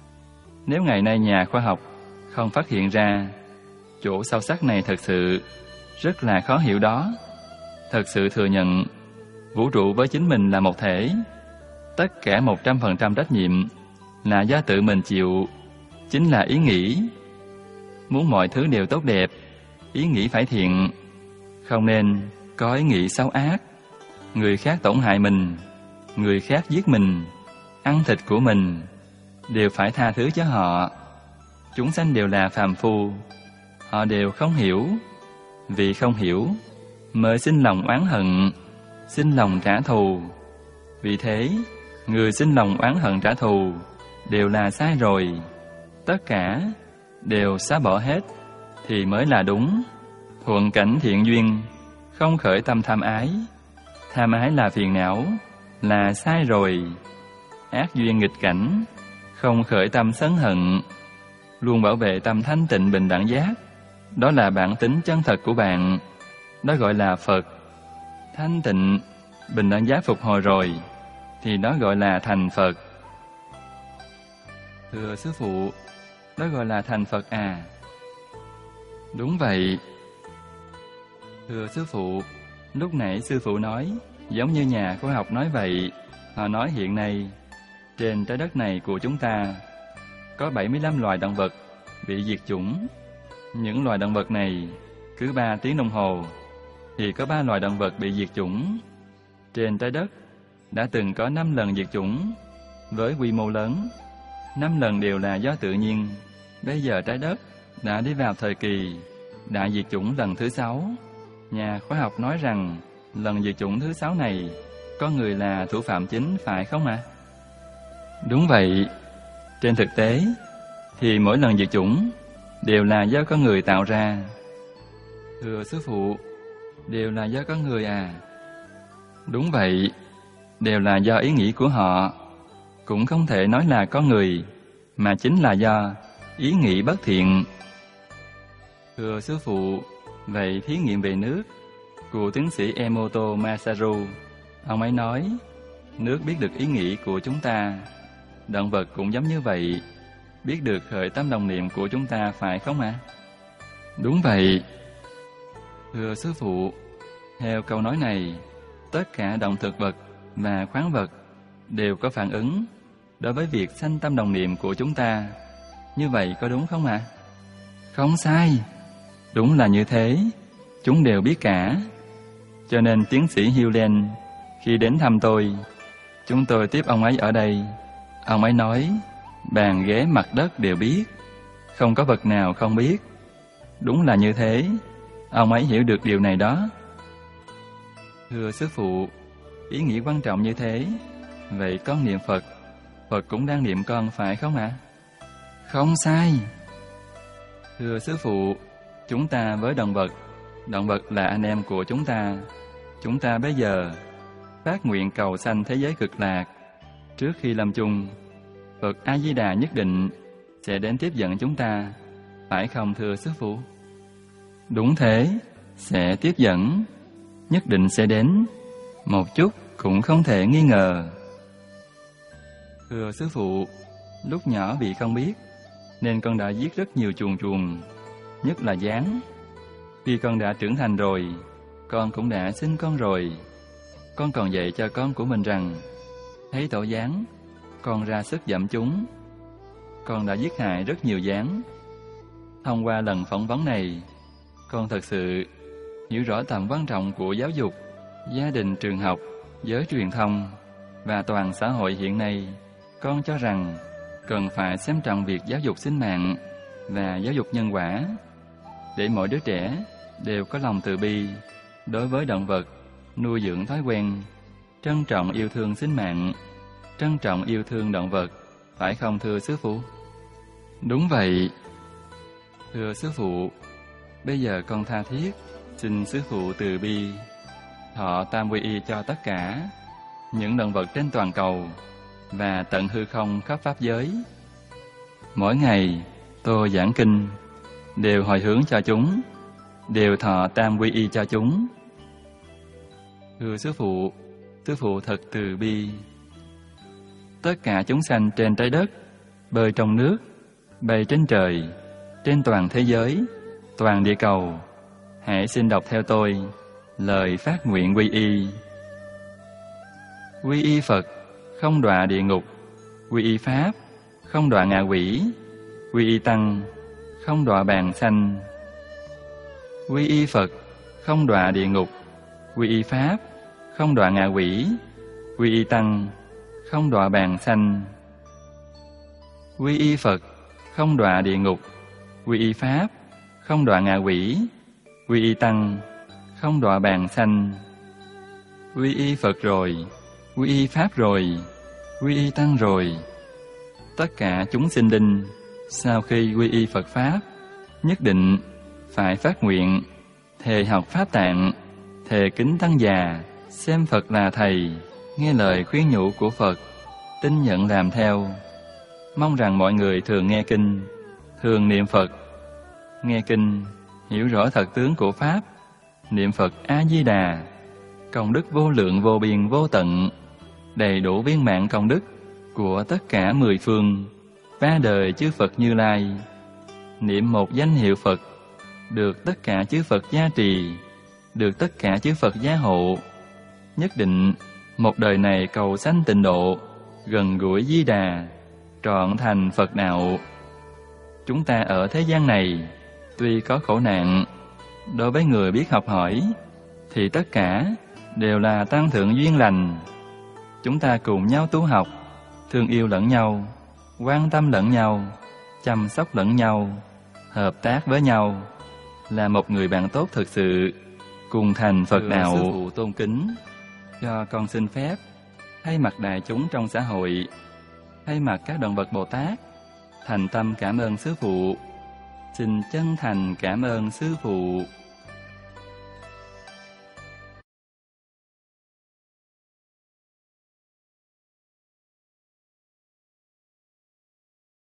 Nếu ngày nay nhà khoa học không phát hiện ra chỗ sâu sắc này, thật sự rất là khó hiểu đó. Thật sự thừa nhận vũ trụ với chính mình là một thể. Tất cả 100% trách nhiệm là do tự mình chịu, chính là ý nghĩ. Muốn mọi thứ đều tốt đẹp, ý nghĩ phải thiện, không nên có ý nghĩ xấu ác. Người khác tổn hại mình, người khác giết mình, ăn thịt của mình, đều phải tha thứ cho họ. Chúng sanh đều là phàm phu, họ đều không hiểu. Vì không hiểu mới sinh lòng oán hận, sinh lòng trả thù. Vì thế, người sinh lòng oán hận trả thù đều là sai rồi. Tất cả đều xóa bỏ hết thì mới là đúng. Thuận cảnh thiện duyên, không khởi tâm tham ái. Tham ái là phiền não, là sai rồi. Ác duyên nghịch cảnh, không khởi tâm sân hận. Luôn bảo vệ tâm thanh tịnh bình đẳng giác. Đó là bản tính chân thật của bạn. Đó gọi là Phật. Thanh tịnh, bình đẳng giác phục hồi rồi thì đó gọi là thành Phật. Thưa Sư Phụ, đó gọi là thành Phật à? Đúng vậy. Thưa Sư Phụ, lúc nãy Sư Phụ nói giống như nhà khoa học nói vậy. Họ nói hiện nay trên trái đất này của chúng ta có 75 loài động vật bị diệt chủng. Những loài động vật này cứ 3 tiếng đồng hồ thì có 3 loài động vật bị diệt chủng. Trên trái đất đã từng có 5 lần diệt chủng với quy mô lớn. 5 lần đều là do tự nhiên. Bây giờ trái đất đã đi vào thời kỳ đại diệt chủng lần thứ 6. Nhà khoa học nói rằng lần diệt chủng thứ 6 này con người là thủ phạm chính, phải không ạ? Đúng vậy. Trên thực tế thì mỗi lần diệt chủng đều là do con người tạo ra. Thưa sư phụ, đều là do con người à? Đúng vậy, đều là do ý nghĩ của họ. Cũng không thể nói là con người, mà chính là do ý nghĩ bất thiện. Thưa sư phụ, vậy thí nghiệm về nước của tiến sĩ Emoto Masaru, ông ấy nói nước biết được ý nghĩ của chúng ta. Động vật cũng giống như vậy, biết được khởi tâm đồng niệm của chúng ta, phải không ạ? Đúng vậy. Thưa sư phụ, theo câu nói này, tất cả động thực vật và khoáng vật đều có phản ứng đối với việc sanh tâm đồng niệm của chúng ta. Như vậy có đúng không ạ? Không sai. Đúng là như thế. Chúng đều biết cả. Cho nên tiến sĩ Hewlett khi đến thăm tôi, chúng tôi tiếp ông ấy ở đây. Ông ấy nói, bàn ghế mặt đất đều biết, không có vật nào không biết. Đúng là như thế. Ông ấy hiểu được điều này đó. Thưa sư phụ, ý nghĩa quan trọng như thế, vậy con niệm Phật, Phật cũng đang niệm con, phải không ạ? Không sai. Thưa sư phụ, chúng ta với động vật là anh em của chúng ta. Chúng ta bây giờ phát nguyện cầu sanh thế giới cực lạc. Trước khi lâm chung, Phật A-di-đà nhất định sẽ đến tiếp dẫn chúng ta, phải không thưa sư phụ? Đúng thế, sẽ tiếp dẫn, nhất định sẽ đến, một chút cũng không thể nghi ngờ. Thưa sư phụ, lúc nhỏ vì không biết nên con đã giết rất nhiều chuồn, nhất là gián. Khi con đã trưởng thành rồi, con cũng đã sinh con rồi. Con còn dạy cho con của mình rằng, thấy tổ gián, con ra sức dẫm chúng. Con đã giết hại rất nhiều gián. Thông qua lần phỏng vấn này, con thật sự hiểu rõ tầm quan trọng của giáo dục, gia đình, trường học, giới truyền thông và toàn xã hội hiện nay. Con cho rằng cần phải xem trọng việc giáo dục sinh mạng và giáo dục nhân quả, để mỗi đứa trẻ đều có lòng từ bi đối với động vật, nuôi dưỡng thói quen trân trọng yêu thương sinh mạng, trân trọng yêu thương động vật, phải không thưa sư phụ? Đúng vậy. Thưa sư phụ, bây giờ con tha thiết xin sư phụ từ bi thọ tam quy y cho tất cả những động vật trên toàn cầu và tận hư không khắp pháp giới. Mỗi ngày tôi giảng kinh đều hồi hướng cho chúng, đều thọ tam quy y cho chúng. Thưa sư phụ thật từ bi. Tất cả chúng sanh trên trái đất, bơi trong nước, bay trên trời, trên toàn thế giới, toàn địa cầu, hãy xin đọc theo tôi lời phát nguyện quy y. Quy y Phật, không đọa địa ngục. Quy y Pháp, không đọa ngạ quỷ. Quy y Tăng, không đọa bàn sanh. Quy y Phật, không đọa địa ngục. Quy y Pháp, không đọa ngạ quỷ. Quy y Tăng, không đọa bàn sanh. Quy y Phật, không đọa địa ngục. Quy y Pháp, không đọa ngạ quỷ. Quy y Tăng, không đọa bàn sanh. Quy y Phật rồi, quy y Pháp rồi, quy y Tăng rồi. Tất cả chúng sinh linh sau khi quy y Phật Pháp, nhất định phải phát nguyện thề học Pháp Tạng, thề kính Tăng già, xem Phật là Thầy, nghe lời khuyên nhủ của Phật, tin nhận làm theo. Mong rằng mọi người thường nghe kinh, thường niệm Phật. Nghe kinh, hiểu rõ thật tướng của Pháp, niệm Phật A-di-đà, công đức vô lượng vô biên vô tận, đầy đủ viên mãn công đức của tất cả 10 phương, 3 đời chư Phật Như Lai. Niệm một danh hiệu Phật, được tất cả chư Phật gia trì, được tất cả chư Phật gia hộ. Nhất định một đời này cầu sanh tịnh độ, gần gũi Di Đà, trọn thành Phật đạo. Chúng ta ở thế gian này tuy có khổ nạn, đối với người biết học hỏi, thì tất cả đều là tăng thượng duyên lành. Chúng ta cùng nhau tu học, thương yêu lẫn nhau, quan tâm lẫn nhau, chăm sóc lẫn nhau, hợp tác với nhau, là một người bạn tốt thực sự, cùng thành Phật đạo. Sư phụ tôn kính, cho con xin phép thay mặt đại chúng trong xã hội, thay mặt các động vật Bồ Tát, thành tâm cảm ơn Sư phụ. Xin chân thành cảm ơn Sư phụ.